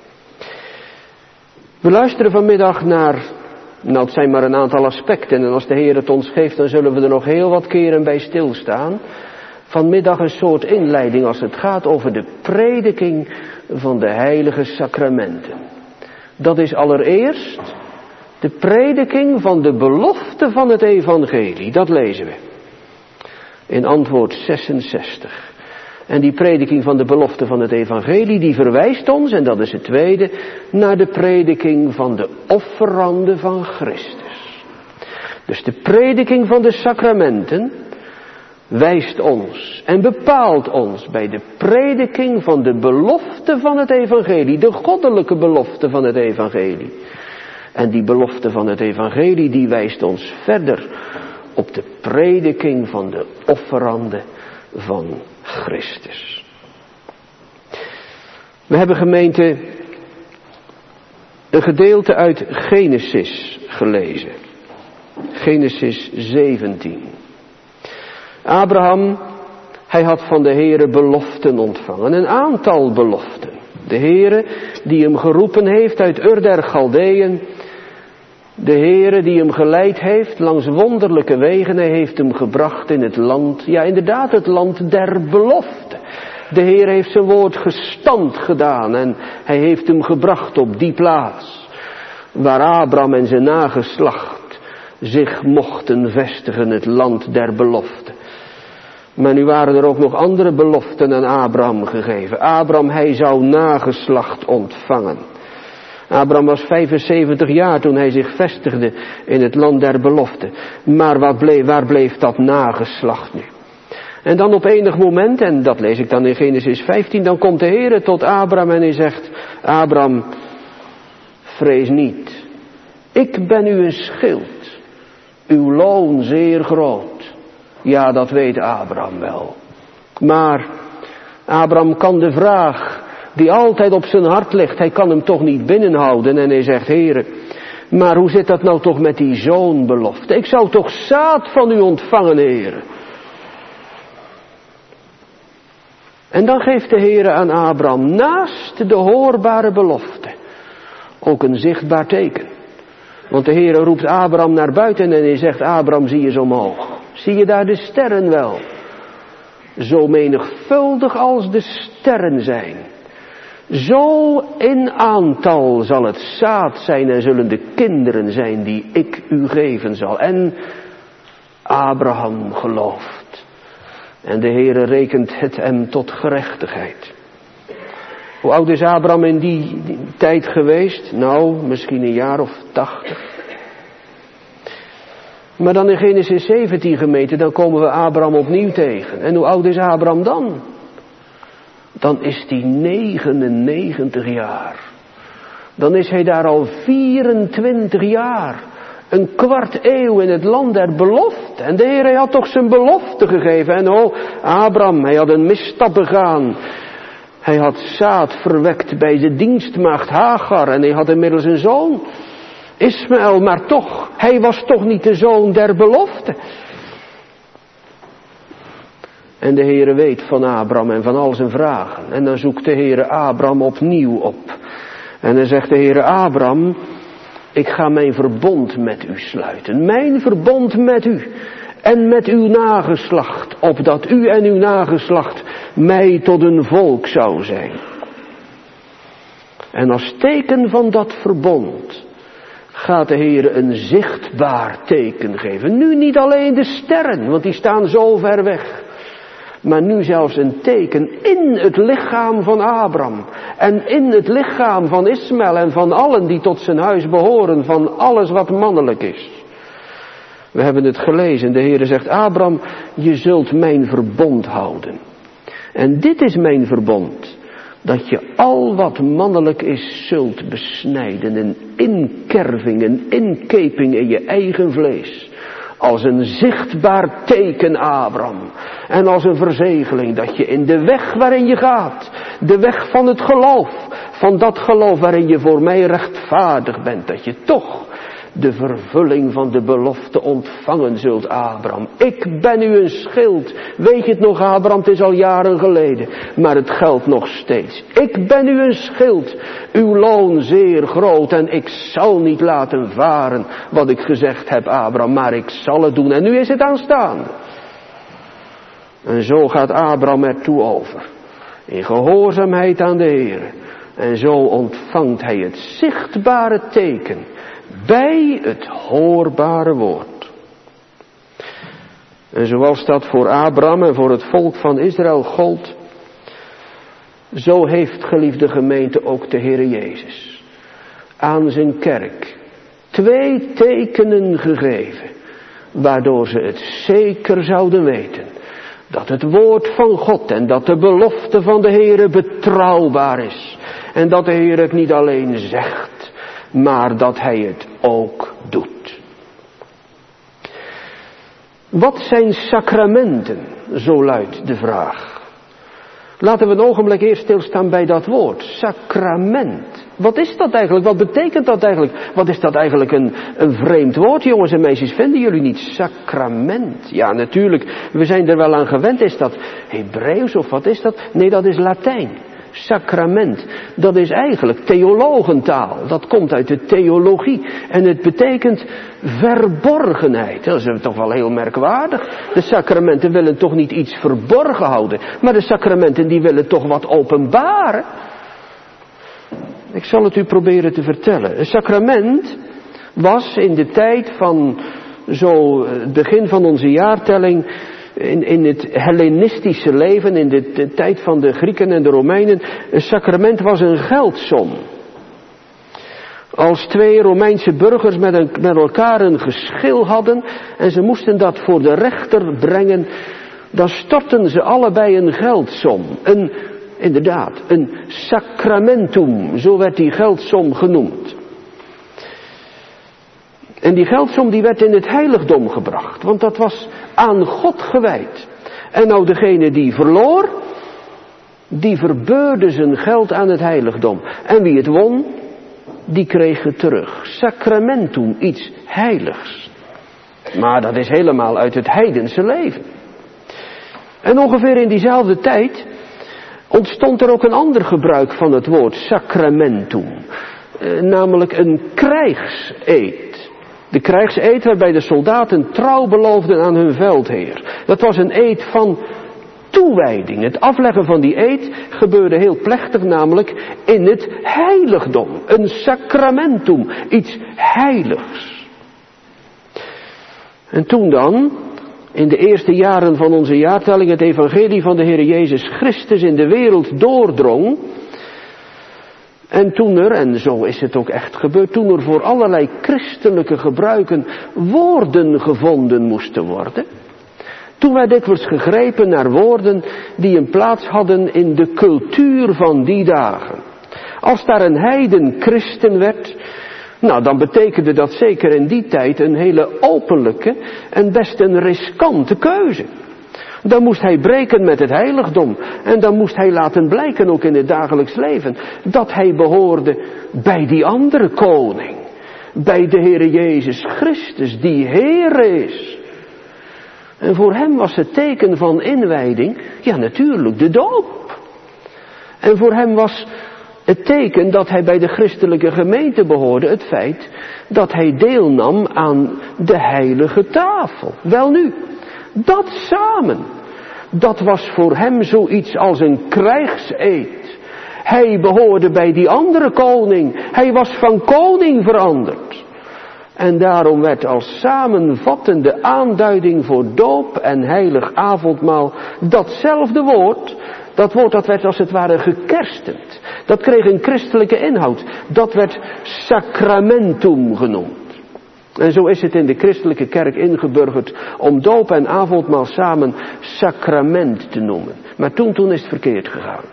We luisteren vanmiddag naar, het zijn maar een aantal aspecten, en als de Heer het ons geeft, dan zullen we er nog heel wat keren bij stilstaan. Vanmiddag een soort inleiding als het gaat over de prediking van de heilige sacramenten. Dat is allereerst de prediking van de belofte van het evangelie. Dat lezen we in antwoord 66. En die prediking van de belofte van het evangelie, die verwijst ons, en dat is het tweede, naar de prediking van de offerande van Christus. Dus de prediking van de sacramenten wijst ons en bepaalt ons bij de prediking van de belofte van het evangelie, de goddelijke belofte van het evangelie. En die belofte van het evangelie, die wijst ons verder op de prediking van de offerande van Christus. We hebben, gemeente, een gedeelte uit Genesis gelezen. Genesis 17. Abraham, hij had van de Heere beloften ontvangen. Een aantal beloften. De Heere die hem geroepen heeft uit Ur der Galdeeën. De Heere die hem geleid heeft langs wonderlijke wegen. Hij heeft hem gebracht in het land, ja inderdaad het land der belofte. De Heer heeft zijn woord gestand gedaan en hij heeft hem gebracht op die plaats. Waar Abraham en zijn nageslacht zich mochten vestigen, het land der belofte. Maar nu waren er ook nog andere beloften aan Abraham gegeven. Abraham, hij zou nageslacht ontvangen. Abraham was 75 jaar toen hij zich vestigde in het land der belofte. Maar waar bleef dat nageslacht nu? En dan op enig moment, en dat lees ik dan in Genesis 15, dan komt de Heere tot Abraham en hij zegt, Abraham, vrees niet. Ik ben u een schild, uw loon zeer groot. Ja, dat weet Abraham wel. Maar Abraham kan de vraag die altijd op zijn hart ligt, hij kan hem toch niet binnenhouden. En hij zegt, Heere, Maar hoe zit dat nou toch met die zoonbelofte? Ik zou toch zaad van u ontvangen, Heere. En dan geeft de Heere aan Abraham naast de hoorbare belofte ook een zichtbaar teken. Want de Heere roept Abraham naar buiten en hij zegt, Abraham, zie eens omhoog. Zie je daar de sterren wel? Zo menigvuldig als de sterren zijn. Zo in aantal zal het zaad zijn en zullen de kinderen zijn die ik u geven zal. En Abraham gelooft. En de Heere rekent het hem tot gerechtigheid. Hoe oud is Abraham in die tijd geweest? Nou, misschien een jaar of 80. Maar dan in Genesis 17 gemeente, dan komen we Abraham opnieuw tegen. En hoe oud is Abraham dan? Dan is hij 99 jaar. Dan is hij daar al 24 jaar. Een kwart eeuw in het land der belofte. En de Heer, hij had toch zijn belofte gegeven. En oh, Abraham, hij had een misstap begaan. Hij had zaad verwekt bij de dienstmaagd Hagar. En hij had inmiddels een zoon, Ismaël. Maar toch, hij was toch niet de zoon der belofte. En de Heere weet van Abraham en van al zijn vragen. En dan zoekt de Heere Abraham opnieuw op. En dan zegt de Heere Abraham, ik ga mijn verbond met u sluiten. Mijn verbond met u. En met uw nageslacht. Opdat u en uw nageslacht mij tot een volk zou zijn. En als teken van dat verbond gaat de Heere een zichtbaar teken geven. Nu niet alleen de sterren, want die staan zo ver weg. Maar nu zelfs een teken in het lichaam van Abraham. En in het lichaam van Ismaël en van allen die tot zijn huis behoren. Van alles wat mannelijk is. We hebben het gelezen. De Heere zegt, Abraham, je zult mijn verbond houden. En dit is mijn verbond. Dat je al wat mannelijk is zult besnijden. Een inkerving, een inkeping in je eigen vlees. Als een zichtbaar teken, Abraham. En als een verzegeling dat je in de weg waarin je gaat. De weg van het geloof. Van dat geloof waarin je voor mij rechtvaardig bent. Dat je toch de vervulling van de belofte ontvangen zult, Abraham. Ik ben u een schild. Weet je het nog, Abraham? Het is al jaren geleden. Maar het geldt nog steeds. Ik ben u een schild. Uw loon zeer groot. En ik zal niet laten varen wat ik gezegd heb, Abraham. Maar ik zal het doen. En nu is het aanstaande. En zo gaat Abraham ertoe over. In gehoorzaamheid aan de Heer. En zo ontvangt hij het zichtbare teken. Bij het hoorbare woord. En zoals dat voor Abraham en voor het volk van Israël gold. Zo heeft, geliefde gemeente, ook de Heer Jezus aan zijn kerk 2 tekenen gegeven. Waardoor ze het zeker zouden weten. Dat het woord van God en dat de belofte van de Heer betrouwbaar is. En dat de Heer het niet alleen zegt. Maar dat hij het ook doet. Wat zijn sacramenten? Zo luidt de vraag. Laten we een ogenblik eerst stilstaan bij dat woord. Sacrament. Wat is dat eigenlijk? Wat betekent dat eigenlijk? Wat is dat eigenlijk een vreemd woord, jongens en meisjes? Vinden jullie niet? Sacrament. Ja, natuurlijk. We zijn er wel aan gewend. Is dat Hebreeuws of wat is dat? Nee, dat is Latijn. Sacrament, dat is eigenlijk theologentaal. Dat komt uit de theologie. En het betekent verborgenheid. Dat is toch wel heel merkwaardig. De sacramenten willen toch niet iets verborgen houden. Maar de sacramenten die willen toch wat openbaren. Ik zal het u proberen te vertellen. Een sacrament was in de tijd van zo begin van onze jaartelling. In het Hellenistische leven, in de tijd van de Grieken en de Romeinen, een sacrament was een geldsom. Als 2 Romeinse burgers met elkaar een geschil hadden en ze moesten dat voor de rechter brengen, dan stortten ze allebei een geldsom. Inderdaad, een sacramentum, zo werd die geldsom genoemd. En die geldsom die werd in het heiligdom gebracht, want dat was aan God gewijd. En nou degene die verloor, die verbeurde zijn geld aan het heiligdom. En wie het won, die kregen terug. Sacramentum, iets heiligs. Maar dat is helemaal uit het heidense leven. En ongeveer in diezelfde tijd ontstond er ook een ander gebruik van het woord sacramentum. Namelijk een krijgseed. De krijgseed waarbij de soldaten trouw beloofden aan hun veldheer. Dat was een eed van toewijding. Het afleggen van die eed gebeurde heel plechtig, namelijk in het heiligdom. Een sacramentum, iets heiligs. En toen dan, in de eerste jaren van onze jaartelling, het evangelie van de Heer Jezus Christus in de wereld doordrong. En toen er, en zo is het ook echt gebeurd, toen er voor allerlei christelijke gebruiken woorden gevonden moesten worden. Toen werd dikwijls gegrepen naar woorden die een plaats hadden in de cultuur van die dagen. Als daar een heiden christen werd, nou dan betekende dat zeker in die tijd een hele openlijke en best een riskante keuze. Dan moest hij breken met het heiligdom. En dan moest hij laten blijken, ook in het dagelijks leven, dat hij behoorde bij die andere koning. Bij de Heere Jezus Christus, die Heer is. En voor hem was het teken van inwijding, ja natuurlijk, de doop. En voor hem was het teken dat hij bij de christelijke gemeente behoorde, het feit dat hij deelnam aan de heilige tafel. Welnu, dat samen, dat was voor hem zoiets als een krijgseed. Hij behoorde bij die andere koning. Hij was van koning veranderd. En daarom werd als samenvattende aanduiding voor doop en heilig avondmaal datzelfde woord. Dat woord dat werd als het ware gekerstend. Dat kreeg een christelijke inhoud. Dat werd sacramentum genoemd. En zo is het in de christelijke kerk ingeburgerd om doop en avondmaal samen sacrament te noemen. Maar toen is het verkeerd gegaan.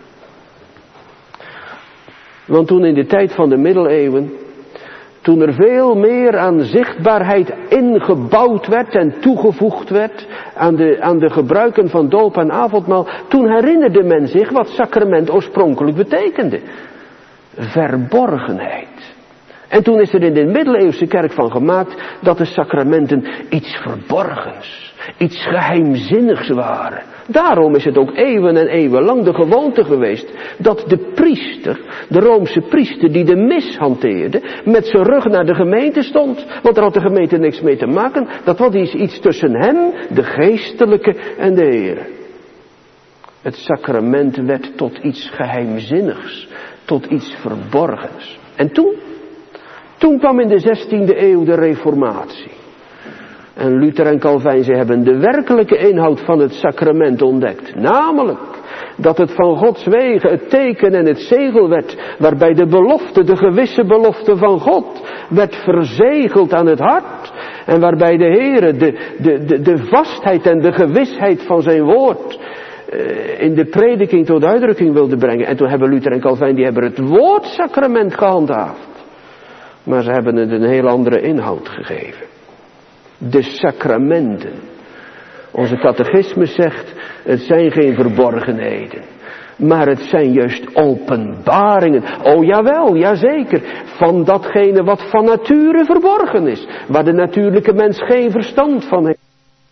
Want toen in de tijd van de middeleeuwen, toen er veel meer aan zichtbaarheid ingebouwd werd en toegevoegd werd aan de gebruiken van doop en avondmaal, toen herinnerde men zich wat sacrament oorspronkelijk betekende. Verborgenheid. En toen is er in de middeleeuwse kerk van gemaakt dat de sacramenten iets verborgens, iets geheimzinnigs waren. Daarom is het ook eeuwen en eeuwen lang de gewoonte geweest dat de priester, de Roomse priester die de mis hanteerde, met zijn rug naar de gemeente stond. Want daar had de gemeente niks mee te maken. Dat was iets tussen hem, de geestelijke, en de Heer. Het sacrament werd tot iets geheimzinnigs, tot iets verborgens. En toen kwam in de 16e eeuw de Reformatie. En Luther en Calvijn, ze hebben de werkelijke inhoud van het sacrament ontdekt. Namelijk dat het van Gods wegen het teken en het zegel werd, waarbij de belofte, de gewisse belofte van God, werd verzegeld aan het hart. En waarbij de Heere de vastheid en de gewisheid van zijn woord in de prediking tot uitdrukking wilde brengen. En toen hebben Luther en Calvijn, die hebben het woordsacrament gehandhaafd. Maar ze hebben het een heel andere inhoud gegeven. De sacramenten. Onze catechismus zegt, het zijn geen verborgenheden. Maar het zijn juist openbaringen. Oh jawel, jazeker. Van datgene wat van nature verborgen is. Waar de natuurlijke mens geen verstand van heeft.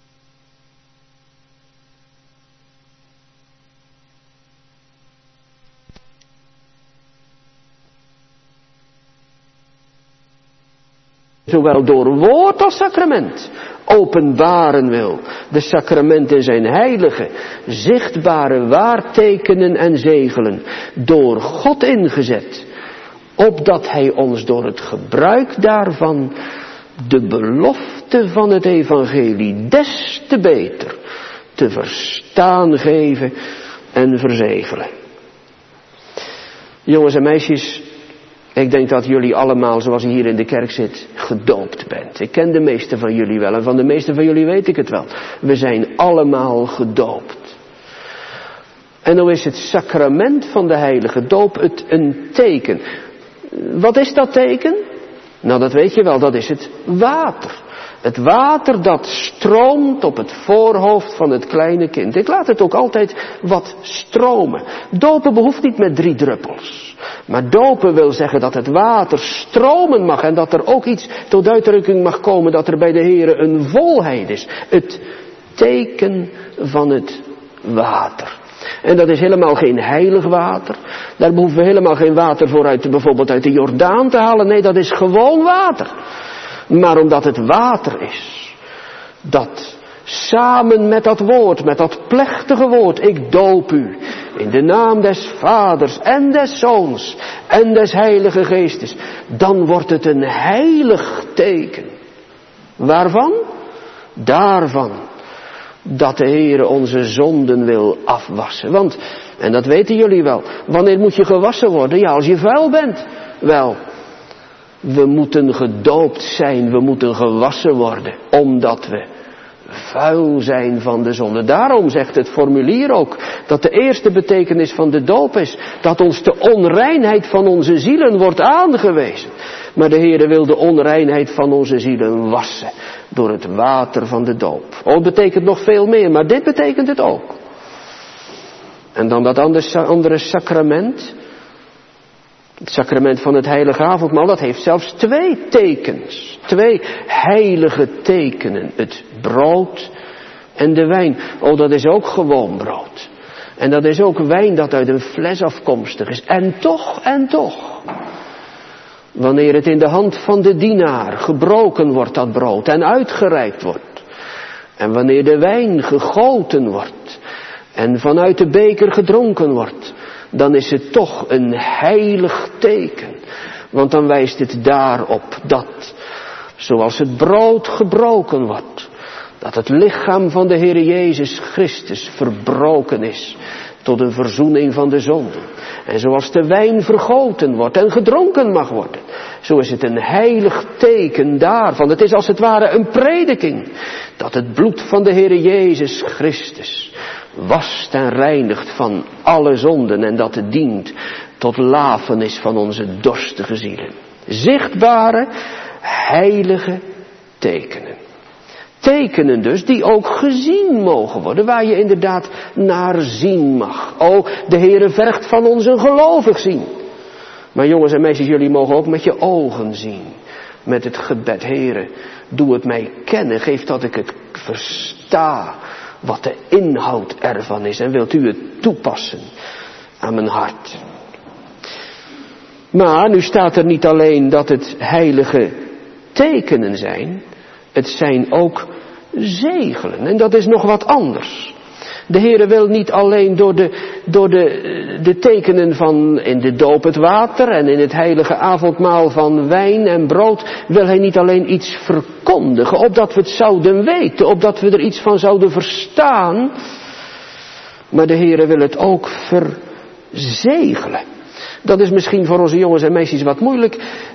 Zowel door woord als sacrament openbaren wil. De sacramenten zijn heilige, zichtbare waartekenen en zegelen. Door God ingezet. Opdat hij ons door het gebruik daarvan de belofte van het evangelie des te beter te verstaan geven en verzegelen. Jongens en meisjes, ik denk dat jullie allemaal, zoals je hier in de kerk zit, gedoopt bent. Ik ken de meeste van jullie wel en van de meeste van jullie weet ik het wel. We zijn allemaal gedoopt. En dan is het sacrament van de heilige doop het een teken. Wat is dat teken? Nou, dat weet je wel, dat is het water. Het water dat stroomt op het voorhoofd van het kleine kind. Ik laat het ook altijd wat stromen. Dopen behoeft niet met 3 druppels. Maar dopen wil zeggen dat het water stromen mag en dat er ook iets tot uitdrukking mag komen dat er bij de Heere een volheid is. Het teken van het water. En dat is helemaal geen heilig water. Daar hoeven we helemaal geen water voor bijvoorbeeld uit de Jordaan te halen. Nee, dat is gewoon water. Maar omdat het water is, dat samen met dat woord, met dat plechtige woord, ik doop u in de naam des Vaders en des Zoons en des Heilige Geestes, dan wordt het een heilig teken. Waarvan? Daarvan dat de Heere onze zonden wil afwassen. Want, en dat weten jullie wel, wanneer moet je gewassen worden? Ja, als je vuil bent. Wel, we moeten gedoopt zijn, we moeten gewassen worden, omdat we vuil zijn van de zonde. Daarom zegt het formulier ook dat de eerste betekenis van de doop is dat ons de onreinheid van onze zielen wordt aangewezen. Maar de Heere wil de onreinheid van onze zielen wassen door het water van de doop. Oh, het betekent nog veel meer, maar dit betekent het ook. En dan dat andere sacrament. Het sacrament van het heilige avondmaal, dat heeft zelfs 2 tekens. 2 heilige tekenen. Het brood en de wijn. Oh, dat is ook gewoon brood. En dat is ook wijn dat uit een fles afkomstig is. En toch. Wanneer het in de hand van de dienaar gebroken wordt, dat brood, en uitgereikt wordt. En wanneer de wijn gegoten wordt en vanuit de beker gedronken wordt, dan is het toch een heilig teken. Want dan wijst het daarop dat, zoals het brood gebroken wordt, dat het lichaam van de Heer Jezus Christus verbroken is tot een verzoening van de zonden. En zoals de wijn vergoten wordt en gedronken mag worden, zo is het een heilig teken daarvan. Het is als het ware een prediking dat het bloed van de Heer Jezus Christus wast en reinigt van alle zonden en dat het dient tot lafenis van onze dorstige zielen. Zichtbare, heilige tekenen. Tekenen dus die ook gezien mogen worden, waar je inderdaad naar zien mag. Oh, de Heere vergt van ons een gelovig zien. Maar jongens en meisjes, jullie mogen ook met je ogen zien. Met het gebed, Heere, doe het mij kennen, geef dat ik het versta, wat de inhoud ervan is. En wilt u het toepassen aan mijn hart. Maar nu staat er niet alleen dat het heilige tekenen zijn. Het zijn ook zegelen. En dat is nog wat anders. De Heere wil niet alleen door de tekenen van in de doop het water en in het heilige avondmaal van wijn en brood, wil hij niet alleen iets verkondigen, opdat we het zouden weten, opdat we er iets van zouden verstaan. Maar de Heere wil het ook verzegelen. Dat is misschien voor onze jongens en meisjes wat moeilijk.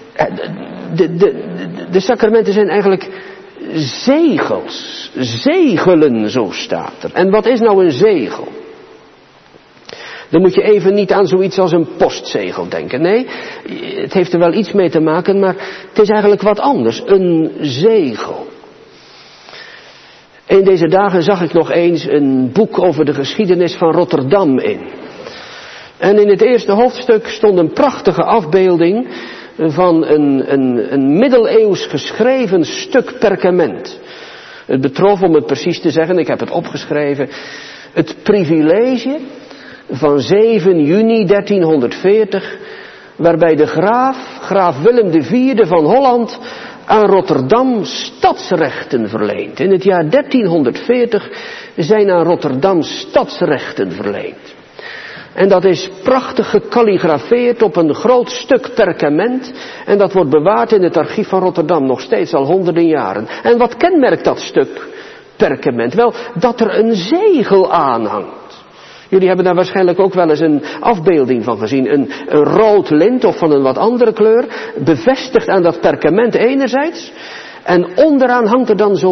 De sacramenten zijn eigenlijk zegels. Zegelen, zo staat er. En wat is nou een zegel? Dan moet je even niet aan zoiets als een postzegel denken. Nee, het heeft er wel iets mee te maken, maar het is eigenlijk wat anders. Een zegel. In deze dagen zag ik nog eens een boek over de geschiedenis van Rotterdam in. En in het eerste hoofdstuk stond een prachtige afbeelding van een middeleeuws geschreven stuk perkament. Het betrof, om het precies te zeggen, ik heb het opgeschreven, het privilege van 7 juni 1340, waarbij de graaf Willem IV van Holland, aan Rotterdam stadsrechten verleent. In het jaar 1340 zijn aan Rotterdam stadsrechten verleend. En dat is prachtig gekalligrafeerd op een groot stuk perkament. En dat wordt bewaard in het archief van Rotterdam, nog steeds al honderden jaren. En wat kenmerkt dat stuk perkament? Wel, dat er een zegel aan hangt. Jullie hebben daar waarschijnlijk ook wel eens een afbeelding van gezien. Een rood lint of van een wat andere kleur, bevestigd aan dat perkament enerzijds. En onderaan hangt er dan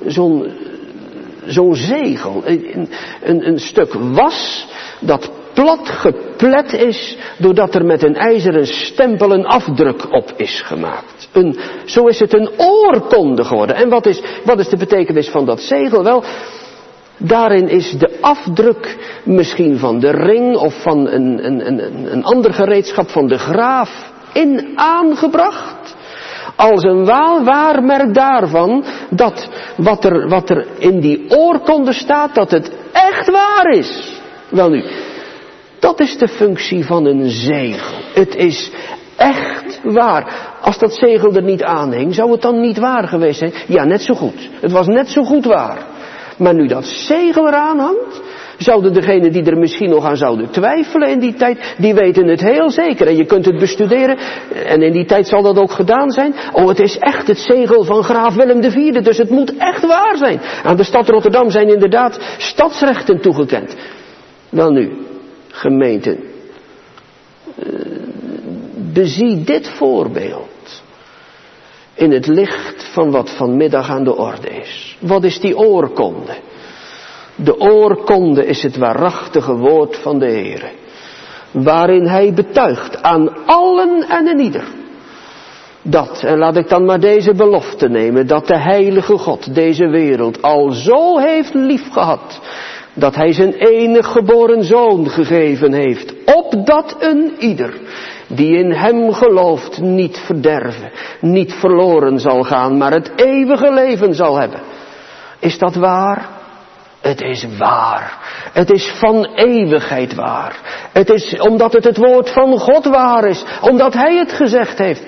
zo'n zegel. Een stuk was dat plat geplet is, doordat er met een ijzeren stempel een afdruk op is gemaakt. Zo is het een oorkonde geworden. En wat is de betekenis van dat zegel? Wel, Daarin is de afdruk misschien van de ring of van een ander gereedschap van de graaf in aangebracht. Als een waarmerk daarvan dat wat er in die oorkonde staat, dat het echt waar is. Welnu, dat is de functie van een zegel. Het is echt waar. Als dat zegel er niet aan hing, zou het dan niet waar geweest zijn? Ja, net zo goed. Het was net zo goed waar. Maar nu dat zegel eraan hangt, zouden degenen die er misschien nog aan zouden twijfelen in die tijd, die weten het heel zeker. En je kunt het bestuderen, en in die tijd zal dat ook gedaan zijn. Oh, het is echt het zegel van graaf Willem IV, dus het moet echt waar zijn. Aan de stad Rotterdam zijn inderdaad stadsrechten toegekend. Welnu, gemeente, bezie dit voorbeeld in het licht van wat vanmiddag aan de orde is. Wat is die oorkonde? De oorkonde is het waarachtige woord van de Heere, waarin hij betuigt aan allen en een ieder dat, en laat ik dan maar deze belofte nemen, dat de heilige God deze wereld al zo heeft liefgehad, dat hij zijn enig geboren zoon gegeven heeft, opdat een ieder die in hem gelooft niet verderven, niet verloren zal gaan, maar het eeuwige leven zal hebben. Is dat waar? Het is waar. Het is van eeuwigheid waar. Het is omdat het woord van God waar is. Omdat hij het gezegd heeft.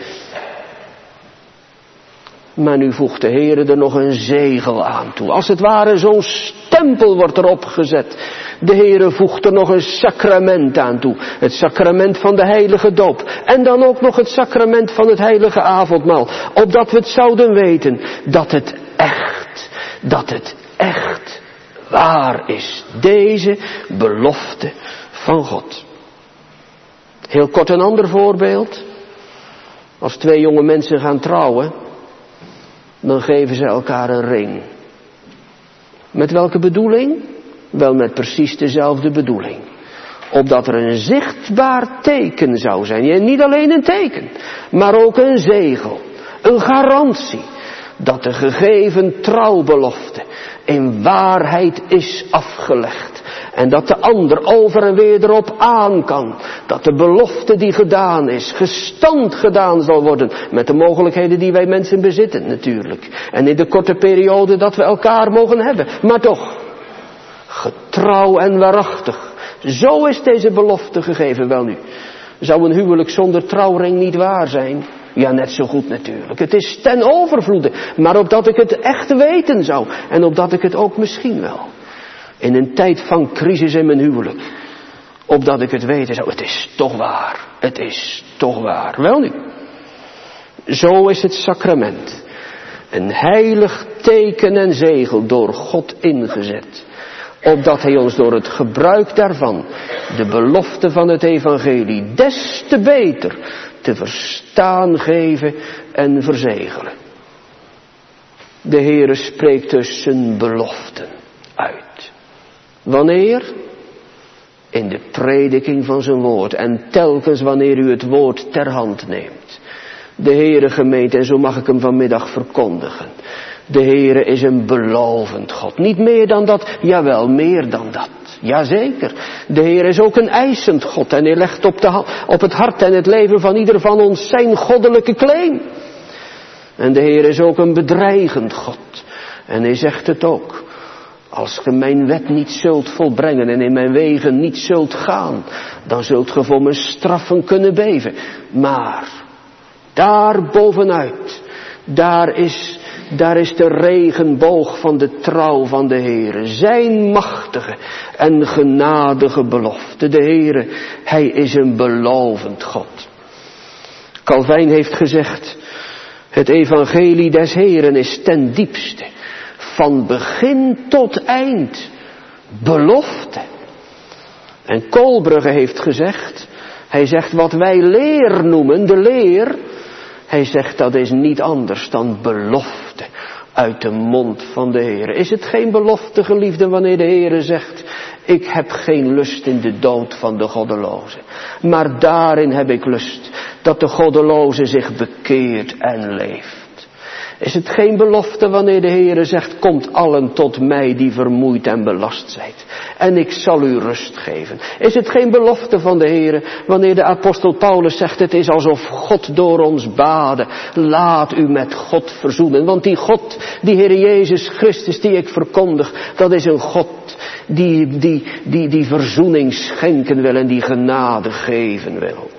Maar nu voegt de Heere er nog een zegel aan toe. Als het ware zo'n stempel wordt erop gezet. De Heere voegt er nog een sacrament aan toe. Het sacrament van de heilige doop. En dan ook nog het sacrament van het heilige avondmaal. Opdat we het zouden weten dat het echt waar is. Deze belofte van God. Heel kort een ander voorbeeld. Als twee jonge mensen gaan trouwen, dan geven ze elkaar een ring. Met welke bedoeling? Wel met precies dezelfde bedoeling. Opdat er een zichtbaar teken zou zijn. Ja, niet alleen een teken, maar ook een zegel. Een garantie dat de gegeven trouwbelofte in waarheid is afgelegd. En dat de ander over en weer erop aan kan. Dat de belofte die gedaan is, gestand gedaan zal worden. Met de mogelijkheden die wij mensen bezitten natuurlijk. En in de korte periode dat we elkaar mogen hebben. Maar toch, getrouw en waarachtig. Zo is deze belofte gegeven. Welnu, zou een huwelijk zonder trouwring niet waar zijn? Ja, net zo goed natuurlijk. Het is ten overvloede. Maar opdat ik het echt weten zou. En opdat ik het ook misschien wel. In een tijd van crisis in mijn huwelijk. Opdat ik het weten zou. Het is toch waar. Het is toch waar. Welnu. Zo is het sacrament. Een heilig teken en zegel door God ingezet. Opdat hij ons door het gebruik daarvan de belofte van het evangelie des te beter te verstaan geven en verzegelen. De Heere spreekt dus zijn beloften uit. Wanneer? In de prediking van zijn woord en telkens wanneer u het woord ter hand neemt. De Heere gemeente, en zo mag ik hem vanmiddag verkondigen. De Heere is een belovend God. Niet meer dan dat, jawel, meer dan dat. Jazeker. De Heer is ook een eisend God. En hij legt op het hart en het leven van ieder van ons zijn goddelijke claim. En de Heer is ook een bedreigend God. En hij zegt het ook. Als ge mijn wet niet zult volbrengen en in mijn wegen niet zult gaan, dan zult ge voor mijn straffen kunnen beven. Maar, daar bovenuit, daar is de regenboog van de trouw van de Heere. Zijn machtige en genadige belofte. De Heere, hij is een belovend God. Calvijn heeft gezegd, het evangelie des Heeren is ten diepste, van begin tot eind, belofte. En Koolbrugge heeft gezegd, hij zegt wat wij leer noemen, de leer, hij zegt dat is niet anders dan belofte uit de mond van de Heer. Is het geen belofte, geliefde, wanneer de Heer zegt, ik heb geen lust in de dood van de goddeloze. Maar daarin heb ik lust dat de goddeloze zich bekeert en leeft. Is het geen belofte wanneer de Heere zegt, komt allen tot mij die vermoeid en belast zijt, en ik zal u rust geven? Is het geen belofte van de Heere wanneer de apostel Paulus zegt, het is alsof God door ons bade, laat u met God verzoenen? Want die God, die Heere Jezus Christus die ik verkondig, dat is een God die verzoening schenken wil en die genade geven wil.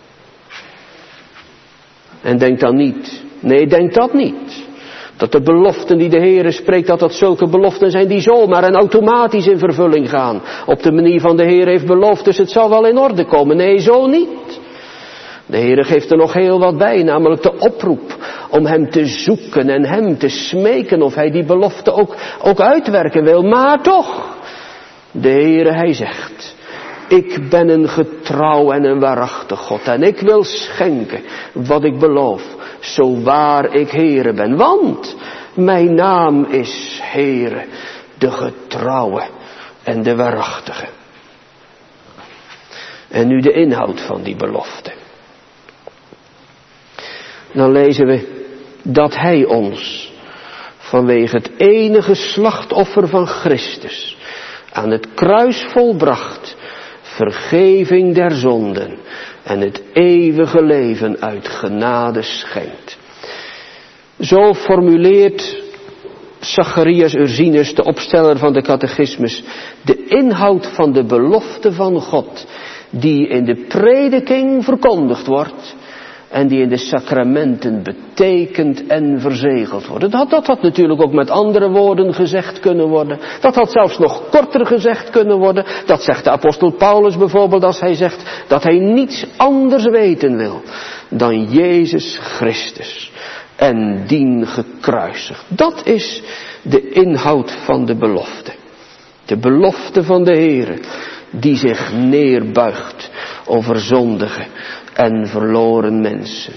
En denk dan niet, nee, denk dat niet, dat de beloften die de Heere spreekt, dat zulke beloften zijn die zomaar en automatisch in vervulling gaan. Op de manier van de Heere heeft beloofd, dus het zal wel in orde komen. Nee, zo niet. De Heere geeft er nog heel wat bij, namelijk de oproep om hem te zoeken en hem te smeken of hij die belofte ook uitwerken wil. Maar toch, de Heere, hij zegt, ik ben een getrouw en een waarachtig God en ik wil schenken wat ik beloof, zo waar ik Heere ben. Want mijn naam is Heere, de getrouwe en de waarachtige. En nu de inhoud van die belofte. Dan lezen we dat hij ons vanwege het enige slachtoffer van Christus aan het kruis volbracht, vergeving der zonden en het eeuwige leven uit genade schenkt. Zo formuleert Zacharias Ursinus, de opsteller van de catechismus, de inhoud van de belofte van God, die in de prediking verkondigd wordt en die in de sacramenten betekend en verzegeld wordt. Dat had natuurlijk ook met andere woorden gezegd kunnen worden. Dat had zelfs nog korter gezegd kunnen worden. Dat zegt de apostel Paulus bijvoorbeeld als hij zegt dat hij niets anders weten wil dan Jezus Christus en dien gekruisigd. Dat is de inhoud van de belofte. De belofte van de Heere die zich neerbuigt over zondige en verloren mensen.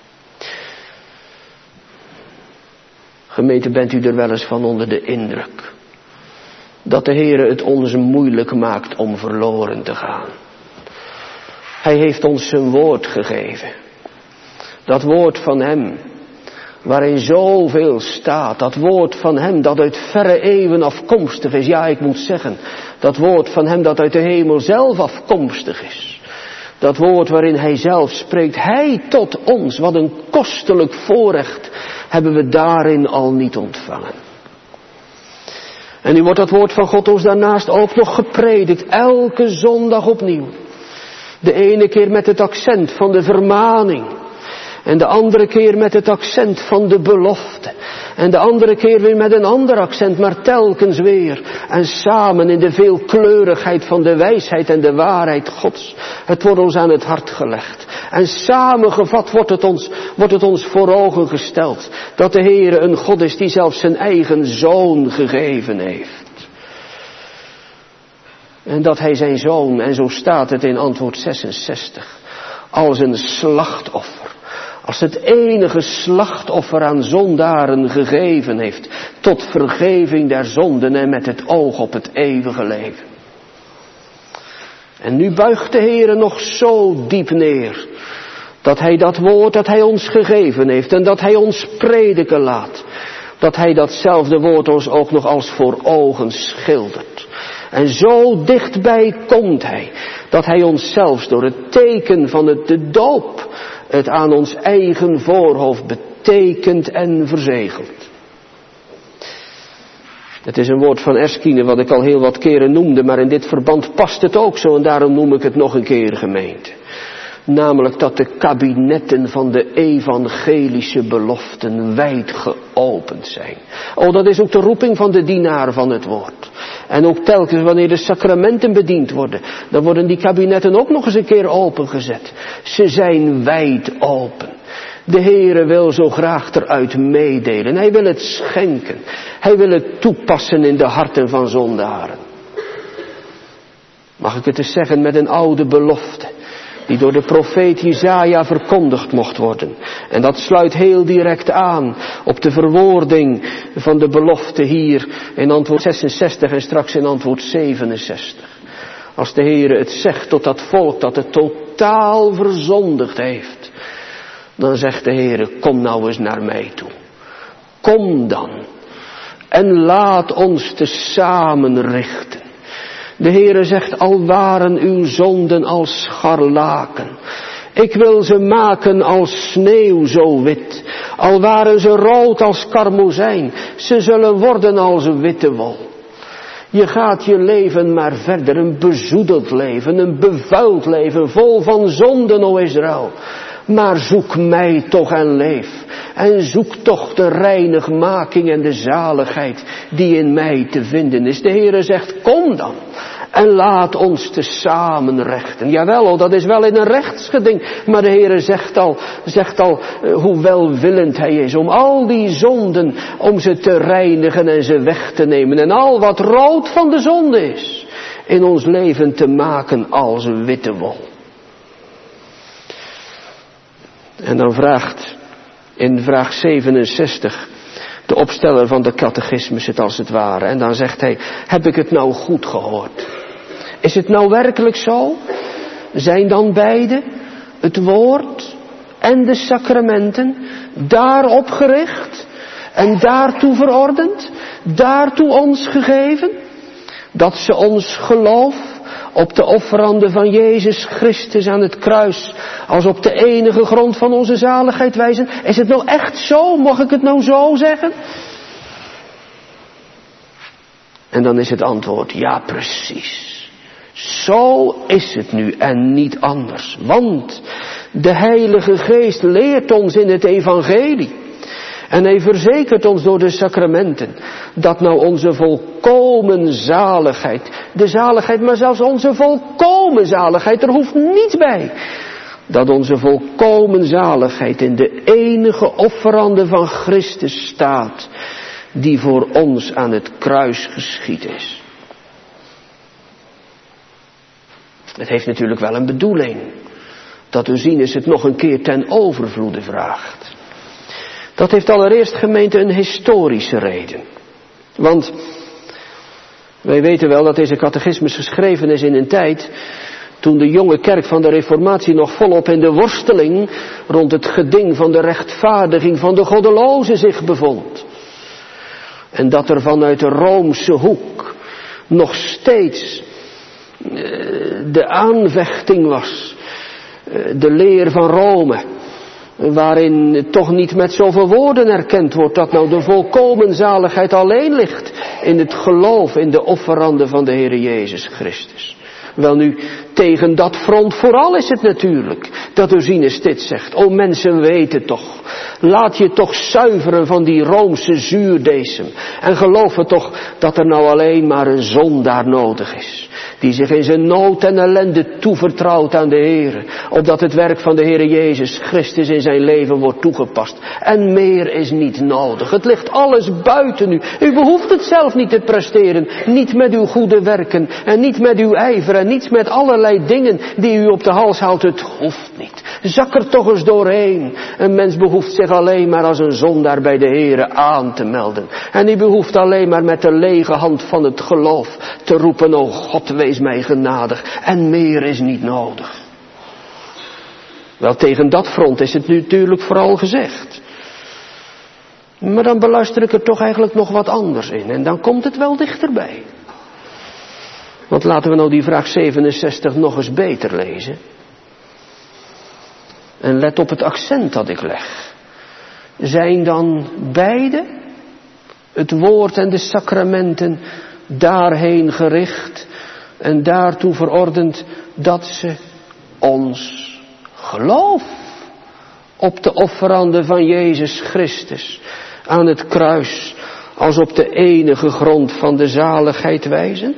Gemeente, bent u er wel eens van onder de indruk dat de Heere het ons moeilijk maakt om verloren te gaan? Hij heeft ons zijn woord gegeven. Dat woord van hem, waarin zoveel staat. Dat woord van hem dat uit verre eeuwen afkomstig is. Ja, ik moet zeggen, dat woord van hem dat uit de hemel zelf afkomstig is. Dat woord waarin hij zelf spreekt, hij tot ons. Wat een kostelijk voorrecht hebben we daarin al niet ontvangen. En nu wordt dat woord van God ons daarnaast ook nog gepredikt, elke zondag opnieuw. De ene keer met het accent van de vermaning. En de andere keer met het accent van de belofte. En de andere keer weer met een ander accent, maar telkens weer. En samen in de veelkleurigheid van de wijsheid en de waarheid Gods. Het wordt ons aan het hart gelegd. En samengevat wordt het ons voor ogen gesteld. Dat de Heere een God is die zelfs zijn eigen zoon gegeven heeft. En dat hij zijn zoon, en zo staat het in antwoord 66, als een slachtoffer. Als het enige slachtoffer aan zondaren gegeven heeft, tot vergeving der zonden en met het oog op het eeuwige leven. En nu buigt de Heere nog zo diep neer, dat hij dat woord dat hij ons gegeven heeft en dat hij ons prediken laat, dat hij datzelfde woord ons ook nog als voor ogen schildert. En zo dichtbij komt hij, dat hij ons zelfs door het teken van de doop het aan ons eigen voorhoofd betekent en verzegelt. Het is een woord van Erskine wat ik al heel wat keren noemde, maar in dit verband past het ook zo en daarom noem ik het nog een keer, gemeente. Namelijk dat de kabinetten van de evangelische beloften wijd geopend zijn. Oh, dat is ook de roeping van de dienaar van het woord. En ook telkens wanneer de sacramenten bediend worden, dan worden die kabinetten ook nog eens een keer opengezet. Ze zijn wijd open. De Heere wil zo graag eruit meedelen. Hij wil het schenken. Hij wil het toepassen in de harten van zondaren. Mag ik het eens zeggen met een oude belofte, die door de profeet Jesaja verkondigd mocht worden. En dat sluit heel direct aan op de verwoording van de belofte hier in antwoord 66 en straks in antwoord 67. Als de Heere het zegt tot dat volk dat het totaal verzondigd heeft, dan zegt de Heere, kom nou eens naar mij toe. Kom dan en laat ons tezamen richten. De Heere zegt, al waren uw zonden als scharlaken. Ik wil ze maken als sneeuw zo wit. Al waren ze rood als karmozijn. Ze zullen worden als witte wol. Je gaat je leven maar verder. Een bezoedeld leven. Een bevuild leven. Vol van zonden, o Israël. Maar zoek mij toch en leef. En zoek toch de reinigmaking en de zaligheid die in mij te vinden is. De Heere zegt, kom dan. En laat ons tezamen rechten. Jawel, dat is wel in een rechtsgeding. Maar de Heere zegt al hoe welwillend Hij is om al die zonden, om ze te reinigen en ze weg te nemen. En al wat rood van de zonde is, in ons leven te maken als een witte wol. En dan vraagt in vraag 67 de opsteller van de catechismus het als het ware. En dan zegt hij, heb ik het nou goed gehoord? Is het nou werkelijk zo? Zijn dan beide, het woord en de sacramenten, daarop gericht en daartoe verordend, daartoe ons gegeven? Dat ze ons geloof op de offerande van Jezus Christus aan het kruis als op de enige grond van onze zaligheid wijzen. Is het nou echt zo? Mag ik het nou zo zeggen? En dan is het antwoord, ja precies. Zo is het nu en niet anders. Want de Heilige Geest leert ons in het evangelie. En hij verzekert ons door de sacramenten dat nou onze volkomen zaligheid, de zaligheid, maar zelfs onze volkomen zaligheid, er hoeft niets bij. Dat onze volkomen zaligheid in de enige offerande van Christus staat, die voor ons aan het kruis geschied is. Het heeft natuurlijk wel een bedoeling. Dat Ursinus het nog een keer ten overvloede vraagt. Dat heeft allereerst, gemeente, een historische reden. Want wij weten wel dat deze catechismus geschreven is in een tijd toen de jonge kerk van de reformatie nog volop in de worsteling rond het geding van de rechtvaardiging van de goddelozen zich bevond. En dat er vanuit de Roomse hoek nog steeds de aanvechting was, de leer van Rome, waarin toch niet met zoveel woorden erkend wordt dat nou de volkomen zaligheid alleen ligt in het geloof in de offerande van de Heere Jezus Christus. Welnu, tegen dat front vooral is het natuurlijk dat Ursinus dit zegt. O mensen, weten toch, laat je toch zuiveren van die Roomse zuurdesem. En geloof het toch dat er nou alleen maar een zondaar nodig is. Die zich in zijn nood en ellende toevertrouwt aan de Heere. Opdat het werk van de Heere Jezus Christus in zijn leven wordt toegepast. En meer is niet nodig. Het ligt alles buiten u. U behoeft het zelf niet te presteren. Niet met uw goede werken. En niet met uw ijver. En niet met allerlei dingen die u op de hals houdt. Het hoeft niet. Zak er toch eens doorheen. Een mens behoeft zich alleen maar als een zondaar bij de Heere aan te melden. En die behoeft alleen maar met de lege hand van het geloof te roepen: o God, wees mij genadig. En meer is niet nodig. Wel, tegen dat front is het nu natuurlijk vooral gezegd. Maar dan beluister ik er toch eigenlijk nog wat anders in. En dan komt het wel dichterbij. Want laten we nou die vraag 67 nog eens beter lezen. En let op het accent dat ik leg. Zijn dan beide, het woord en de sacramenten, daarheen gericht en daartoe verordend dat ze ons geloof op de offerande van Jezus Christus aan het kruis als op de enige grond van de zaligheid wijzen?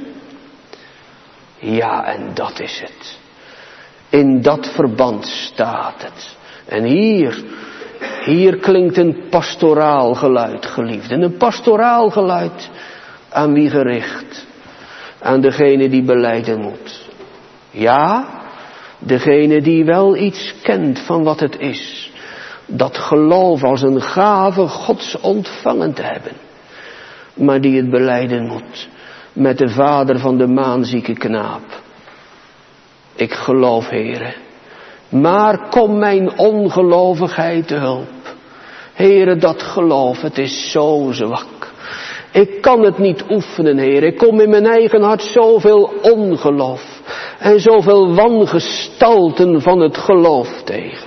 Ja, en dat is het. In dat verband staat het. En hier klinkt een pastoraal geluid, geliefden. Een pastoraal geluid aan wie gericht? Aan degene die belijden moet. Ja, degene die wel iets kent van wat het is. Dat geloof als een gave Gods ontvangen te hebben. Maar die het belijden moet met de vader van de maanzieke knaap. Ik geloof, Heere, maar kom mijn ongelovigheid te hulp. Heere, dat geloof, het is zo zwak. Ik kan het niet oefenen, Heer. Ik kom in mijn eigen hart zoveel ongeloof en zoveel wangestalten van het geloof tegen.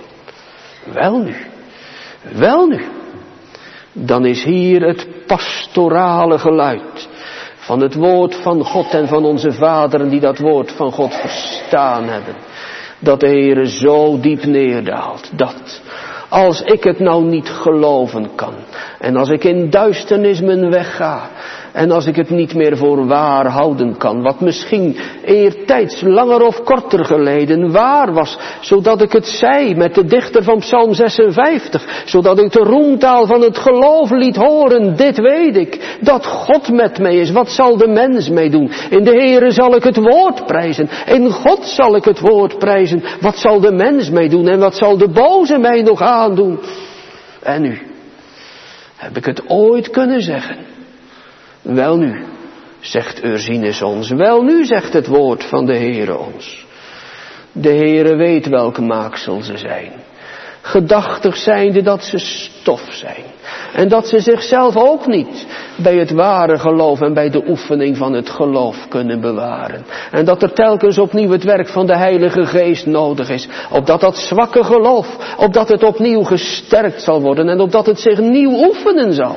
Wel nu. Dan is hier het pastorale geluid van het woord van God en van onze vaderen die dat woord van God verstaan hebben. Dat de Heere zo diep neerdaalt, dat als ik het nou niet geloven kan, en als ik in duisternis mijn weg ga, en als ik het niet meer voor waar houden kan, wat misschien eertijds langer of korter geleden waar was, zodat ik het zei met de dichter van Psalm 56, zodat ik de roemtaal van het geloof liet horen, dit weet ik, dat God met mij is, wat zal de mens mee doen? In de Heere zal ik het woord prijzen, in God zal ik het woord prijzen, wat zal de mens mee doen en wat zal de boze mij nog aandoen? En nu, heb ik het ooit kunnen zeggen? Welnu, zegt Ursinus ons, welnu, zegt het woord van de Heere ons. De Heere weet welke maaksel ze zijn. Gedachtig zijnde dat ze stof zijn. En dat ze zichzelf ook niet bij het ware geloof en bij de oefening van het geloof kunnen bewaren. En dat er telkens opnieuw het werk van de Heilige Geest nodig is. Opdat dat zwakke geloof, opdat het opnieuw gesterkt zal worden en opdat het zich nieuw oefenen zal.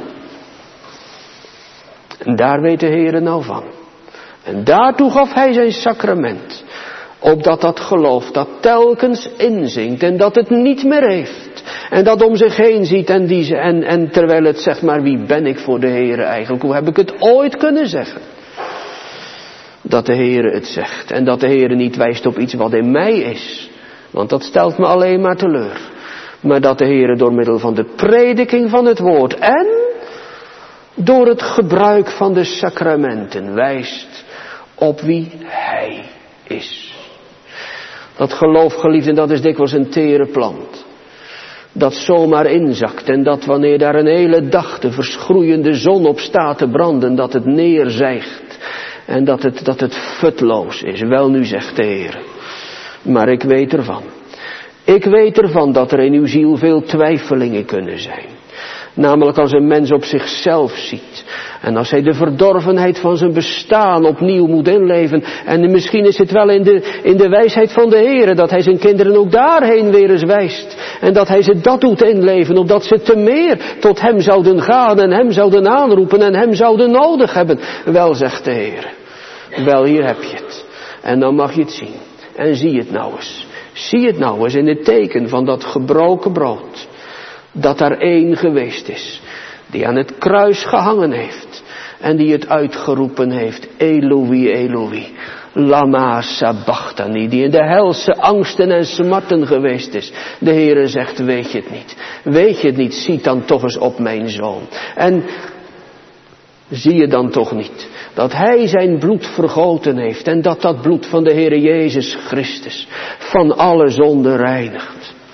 En daar weet de Heere nou van. En daartoe gaf hij zijn sacrament. Opdat dat geloof dat telkens inzinkt en dat het niet meer heeft. En dat om zich heen ziet en terwijl het zegt, maar wie ben ik voor de Heere eigenlijk? Hoe heb ik het ooit kunnen zeggen? Dat de Heere het zegt. En dat de Heere niet wijst op iets wat in mij is. Want dat stelt me alleen maar teleur. Maar dat de Heere door middel van de prediking van het woord en door het gebruik van de sacramenten wijst op wie Hij is. Dat geloof, geliefden, dat is dikwijls een tere plant. Dat zomaar inzakt en dat wanneer daar een hele dag de verschroeiende zon op staat te branden, dat het neerzijgt en dat het futloos is. Wel nu, zegt de Heer. Maar ik weet ervan. Ik weet ervan dat er in uw ziel veel twijfelingen kunnen zijn. Namelijk als een mens op zichzelf ziet. En als hij de verdorvenheid van zijn bestaan opnieuw moet inleven. En misschien is het wel in de wijsheid van de Heere dat hij zijn kinderen ook daarheen weer eens wijst. En dat hij ze dat doet inleven. Opdat ze te meer tot hem zouden gaan en hem zouden aanroepen en hem zouden nodig hebben. Wel, zegt de Heere. Wel, hier heb je het. En dan mag je het zien. En zie het nou eens. Zie het nou eens in het teken van dat gebroken brood. Dat er één geweest is, die aan het kruis gehangen heeft en die het uitgeroepen heeft, Eloi, Eloi, lama sabachthani, die in de helse angsten en smarten geweest is. De Heere zegt, weet je het niet? Weet je het niet? Zie dan toch eens op mijn zoon. En zie je dan toch niet dat hij zijn bloed vergoten heeft en dat dat bloed van de Heere Jezus Christus van alle zonde reinigt.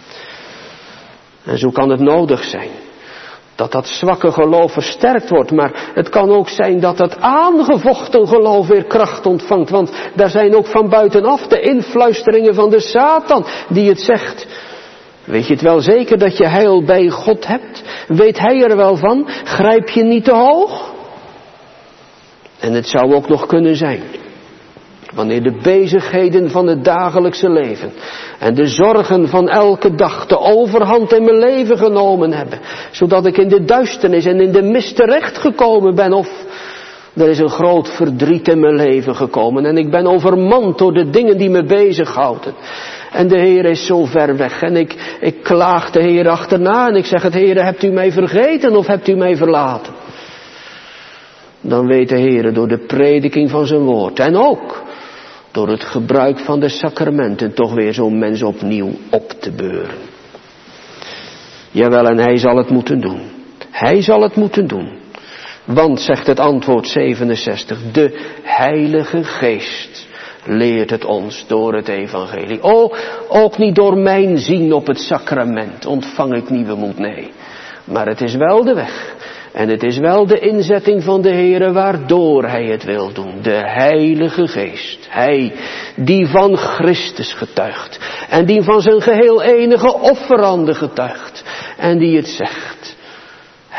En zo kan het nodig zijn dat dat zwakke geloof versterkt wordt. Maar het kan ook zijn dat het aangevochten geloof weer kracht ontvangt. Want daar zijn ook van buitenaf de influisteringen van de Satan die het zegt. Weet je het wel zeker dat je heil bij God hebt? Weet hij er wel van? Grijp je niet te hoog? En het zou ook nog kunnen zijn, wanneer de bezigheden van het dagelijkse leven en de zorgen van elke dag de overhand in mijn leven genomen hebben. Zodat ik in de duisternis en in de mist terechtgekomen ben. Of er is een groot verdriet in mijn leven gekomen. En ik ben overmand door de dingen die me bezighouden. En de Heer is zo ver weg. En ik klaag de Heer achterna en ik zeg het, Heer, hebt u mij vergeten of hebt u mij verlaten? Dan weet de Heer door de prediking van zijn woord en ook door het gebruik van de sacramenten toch weer zo'n mens opnieuw op te beuren. Jawel, en hij zal het moeten doen. Hij zal het moeten doen. Want, zegt het antwoord 67, de Heilige Geest leert het ons door het evangelie. Ook niet door mijn zien op het sacrament ontvang ik nieuwe moed, nee. Maar het is wel de weg. En het is wel de inzetting van de Heere waardoor Hij het wil doen. De Heilige Geest. Hij die van Christus getuigt. En die van zijn geheel enige offerande getuigt. En die het zegt.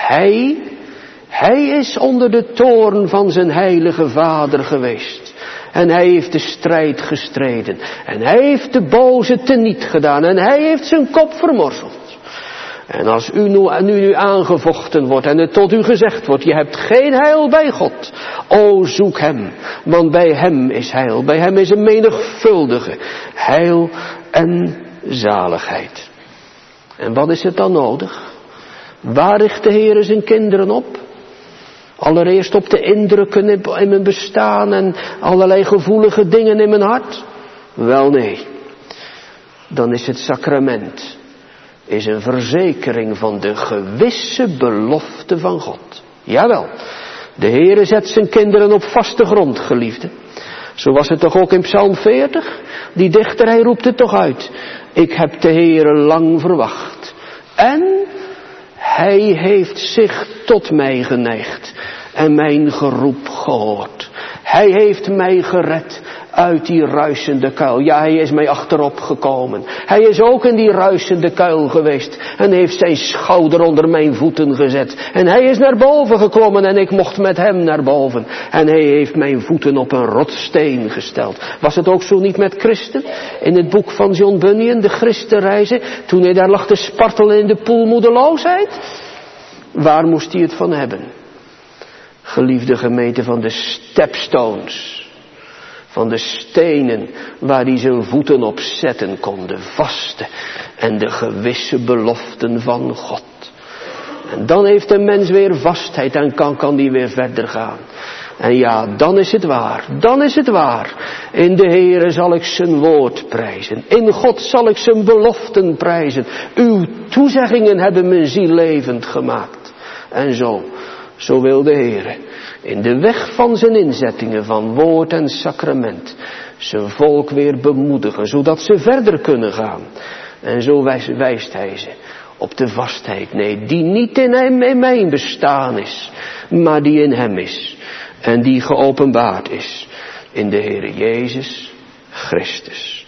Hij is onder de toorn van zijn heilige Vader geweest. En hij heeft de strijd gestreden. En hij heeft de boze teniet gedaan. En hij heeft zijn kop vermorzeld. En als u nu aangevochten wordt en het tot u gezegd wordt, je hebt geen heil bij God. O, zoek hem, want bij hem is heil. Bij hem is een menigvuldige heil en zaligheid. En wat is het dan nodig? Waar richt de Heer zijn kinderen op? Allereerst op de indrukken in mijn bestaan en allerlei gevoelige dingen in mijn hart? Wel nee, dan is het sacrament is een verzekering van de gewisse belofte van God. Jawel, de Heere zet zijn kinderen op vaste grond, geliefden. Zo was het toch ook in Psalm 40? Die dichter, hij roept het toch uit. Ik heb de Heere lang verwacht. En hij heeft zich tot mij geneigd en mijn geroep gehoord. Hij heeft mij gered uit die ruisende kuil. Ja, hij is mij achterop gekomen. Hij is ook in die ruisende kuil geweest en heeft zijn schouder onder mijn voeten gezet. En hij is naar boven geklommen en ik mocht met hem naar boven. En hij heeft mijn voeten op een rotssteen gesteld. Was het ook zo niet met Christen? In het boek van John Bunyan, de Christenreizen, toen hij daar lag te spartelen in de poelmoedeloosheid. Waar moest hij het van hebben? Geliefde gemeente, van de stepstones. Van de stenen waar hij zijn voeten op zetten kon. De vaste en de gewisse beloften van God. En dan heeft de mens weer vastheid en kan die weer verder gaan. En ja, dan is het waar. Dan is het waar. In de Heere zal ik zijn woord prijzen. In God zal ik zijn beloften prijzen. Uw toezeggingen hebben mijn ziel levend gemaakt. En zo wil de Heere in de weg van zijn inzettingen van woord en sacrament zijn volk weer bemoedigen, zodat ze verder kunnen gaan. En zo wijst hij ze op de vastheid, nee, die niet in hem, in mijn bestaan is, maar die in hem is. En die geopenbaard is in de Heere Jezus Christus.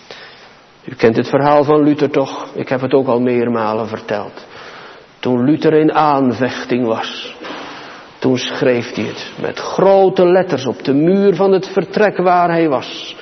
U kent het verhaal van Luther toch? Ik heb het ook al meermalen verteld. Toen Luther in aanvechting was, toen schreef hij het met grote letters op de muur van het vertrek waar hij was.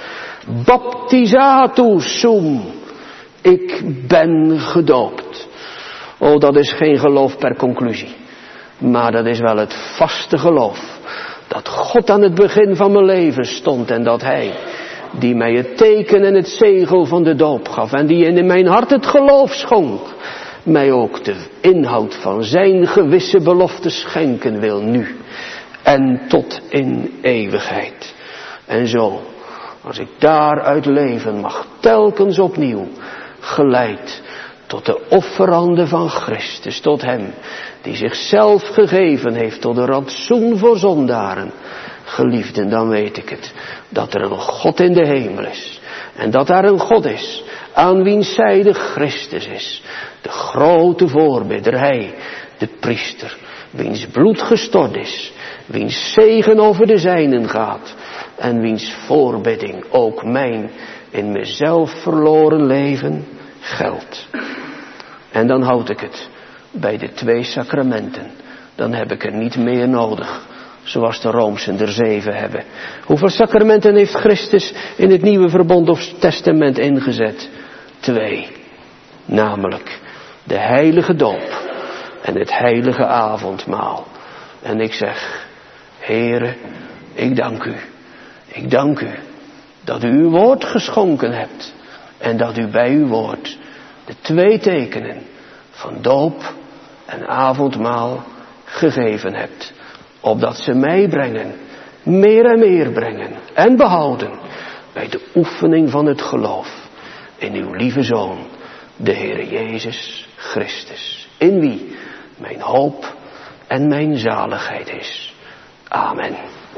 Baptizatus sum. Ik ben gedoopt. Oh, dat is geen geloof per conclusie. Maar dat is wel het vaste geloof. Dat God aan het begin van mijn leven stond en dat hij, die mij het teken en het zegel van de doop gaf en die in mijn hart het geloof schonk, mij ook de inhoud van zijn gewisse belofte schenken wil nu en tot in eeuwigheid. En zo, als ik daaruit leven mag, telkens opnieuw, geleid tot de offerande van Christus, tot hem die zichzelf gegeven heeft tot een rantsoen voor zondaren. Geliefden, dan weet ik het, dat er een God in de hemel is en dat daar een God is aan wiens zijde Christus is. De grote voorbidder, hij, de priester, wiens bloed gestort is, wiens zegen over de zijnen gaat en wiens voorbidding ook mijn in mezelf verloren leven geldt. En dan houd ik het bij de 2 sacramenten. Dan heb ik er niet meer nodig, zoals de Roomsen er 7 hebben. Hoeveel sacramenten heeft Christus in het nieuwe verbond of testament ingezet? 2. Namelijk de heilige doop en het heilige avondmaal. En ik zeg, Heere, ik dank u. Ik dank u dat u uw woord geschonken hebt. En dat u bij uw woord de 2 tekenen van doop en avondmaal gegeven hebt. Opdat ze mij brengen, meer en meer brengen en behouden bij de oefening van het geloof in uw lieve Zoon, de Heere Jezus Christus, in wie mijn hoop en mijn zaligheid is. Amen.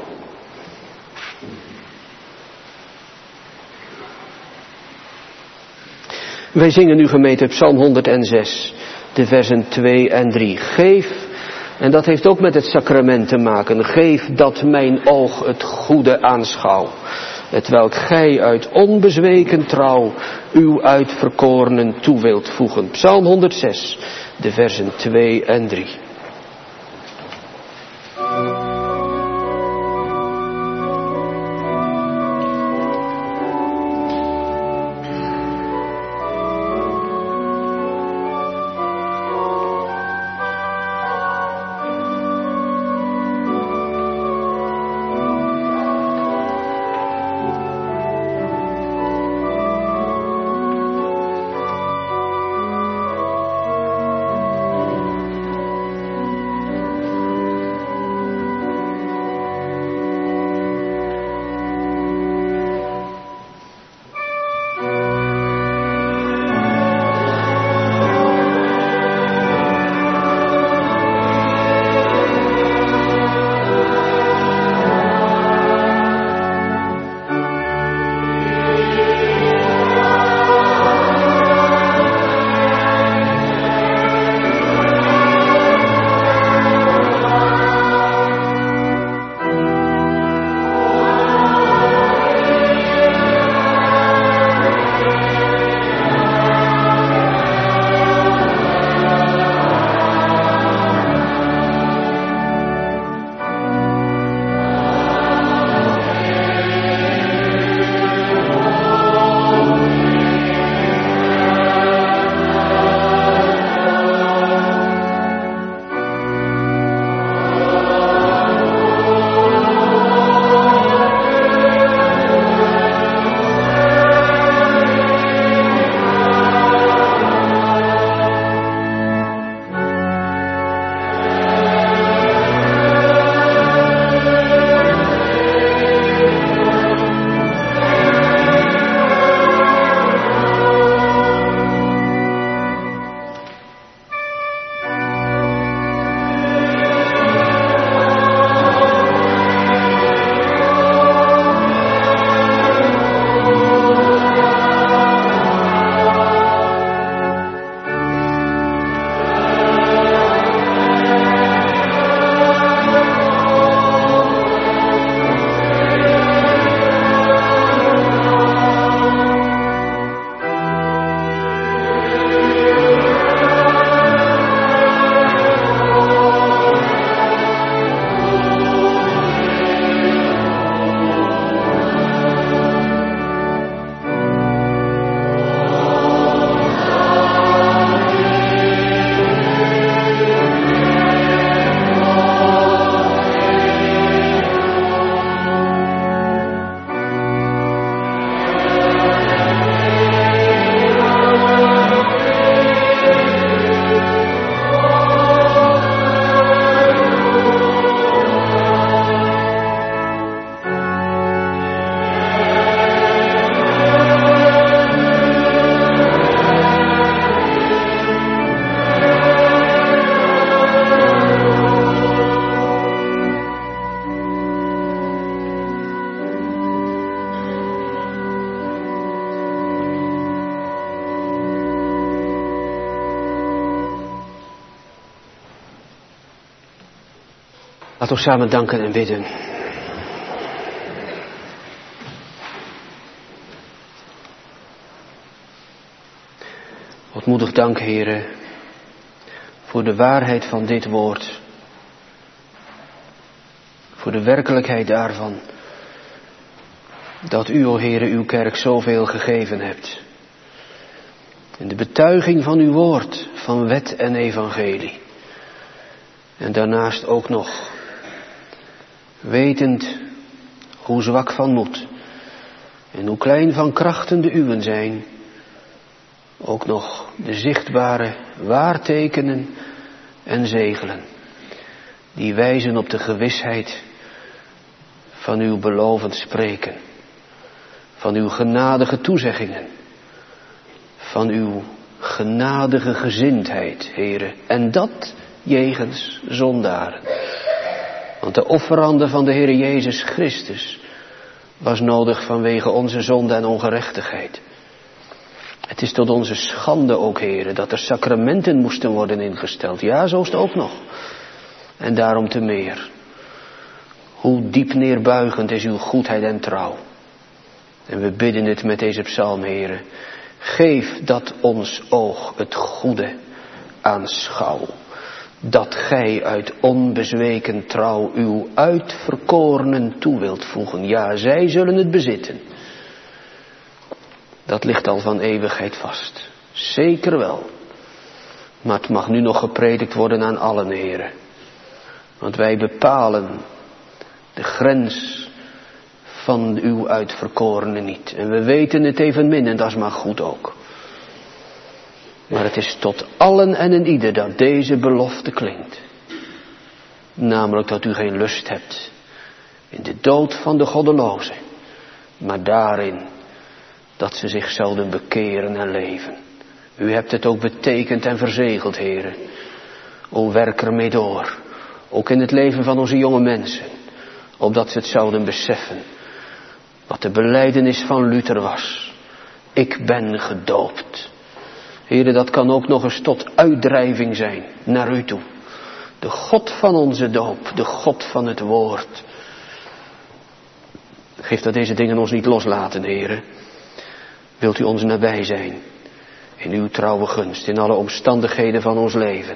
Wij zingen nu gemeente Psalm 106, de versen 2 en 3. Geef, en dat heeft ook met het sacrament te maken, geef dat mijn oog het goede aanschouw, hetwelk gij uit onbezweken trouw uw uitverkorenen toe wilt voegen. Psalm 106, de versen 2 en 3. Laten we samen danken en bidden. Ootmoedig dank, Heere, voor de waarheid van dit woord. Voor de werkelijkheid daarvan. Dat u, o Heere, uw kerk zoveel gegeven hebt. En de betuiging van uw woord, van wet en evangelie. En daarnaast ook nog, wetend hoe zwak van moed en hoe klein van krachten de uwen zijn, ook nog de zichtbare waartekenen en zegelen, die wijzen op de gewisheid van uw belovend spreken, van uw genadige toezeggingen, van uw genadige gezindheid, Heere, en dat jegens zondaren. Want de offerande van de Heere Jezus Christus was nodig vanwege onze zonde en ongerechtigheid. Het is tot onze schande ook, Heere, dat er sacramenten moesten worden ingesteld. Ja, zo is het ook nog. En daarom te meer. Hoe diep neerbuigend is uw goedheid en trouw. En we bidden het met deze psalm, Heere. Geef dat ons oog het goede aanschouw. Dat gij uit onbezweken trouw uw uitverkorenen toe wilt voegen. Ja, zij zullen het bezitten. Dat ligt al van eeuwigheid vast. Zeker wel. Maar het mag nu nog gepredikt worden aan allen, Heren. Want wij bepalen de grens van uw uitverkorenen niet. En we weten het evenmin en dat is maar goed ook. Maar het is tot allen en een ieder dat deze belofte klinkt. Namelijk dat u geen lust hebt in de dood van de goddelozen. Maar daarin dat ze zich zouden bekeren en leven. U hebt het ook betekend en verzegeld, Heren. O, werk ermee door. Ook in het leven van onze jonge mensen. Opdat ze het zouden beseffen. Wat de belijdenis van Luther was. Ik ben gedoopt. Heren, dat kan ook nog eens tot uitdrijving zijn naar u toe. De God van onze doop, de God van het woord. Geef dat deze dingen ons niet loslaten, Heren. Wilt u ons nabij zijn, in uw trouwe gunst, in alle omstandigheden van ons leven.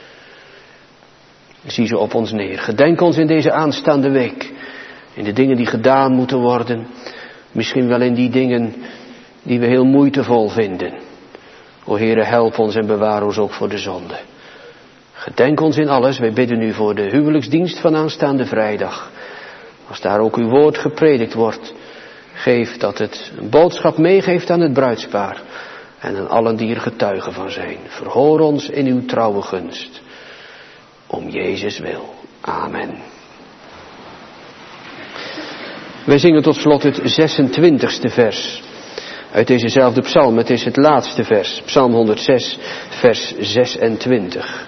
Zie ze op ons neer. Gedenk ons in deze aanstaande week, in de dingen die gedaan moeten worden, misschien wel in die dingen die we heel moeitevol vinden. O Heere, help ons en bewaar ons ook voor de zonde. Gedenk ons in alles. Wij bidden u voor de huwelijksdienst van aanstaande vrijdag. Als daar ook uw woord gepredikt wordt, geef dat het een boodschap meegeeft aan het bruidspaar en aan allen die er getuigen van zijn. Verhoor ons in uw trouwe gunst. Om Jezus wil. Amen. Wij zingen tot slot het 26e vers uit dezezelfde psalm. Het is het laatste vers. Psalm 106, vers 26.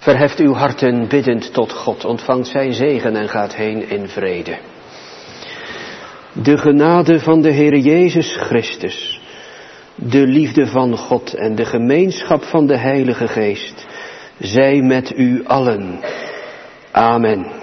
Verheft uw harten biddend tot God, ontvangt zijn zegen en gaat heen in vrede. De genade van de Heere Jezus Christus, de liefde van God en de gemeenschap van de Heilige Geest, zij met u allen. Amen.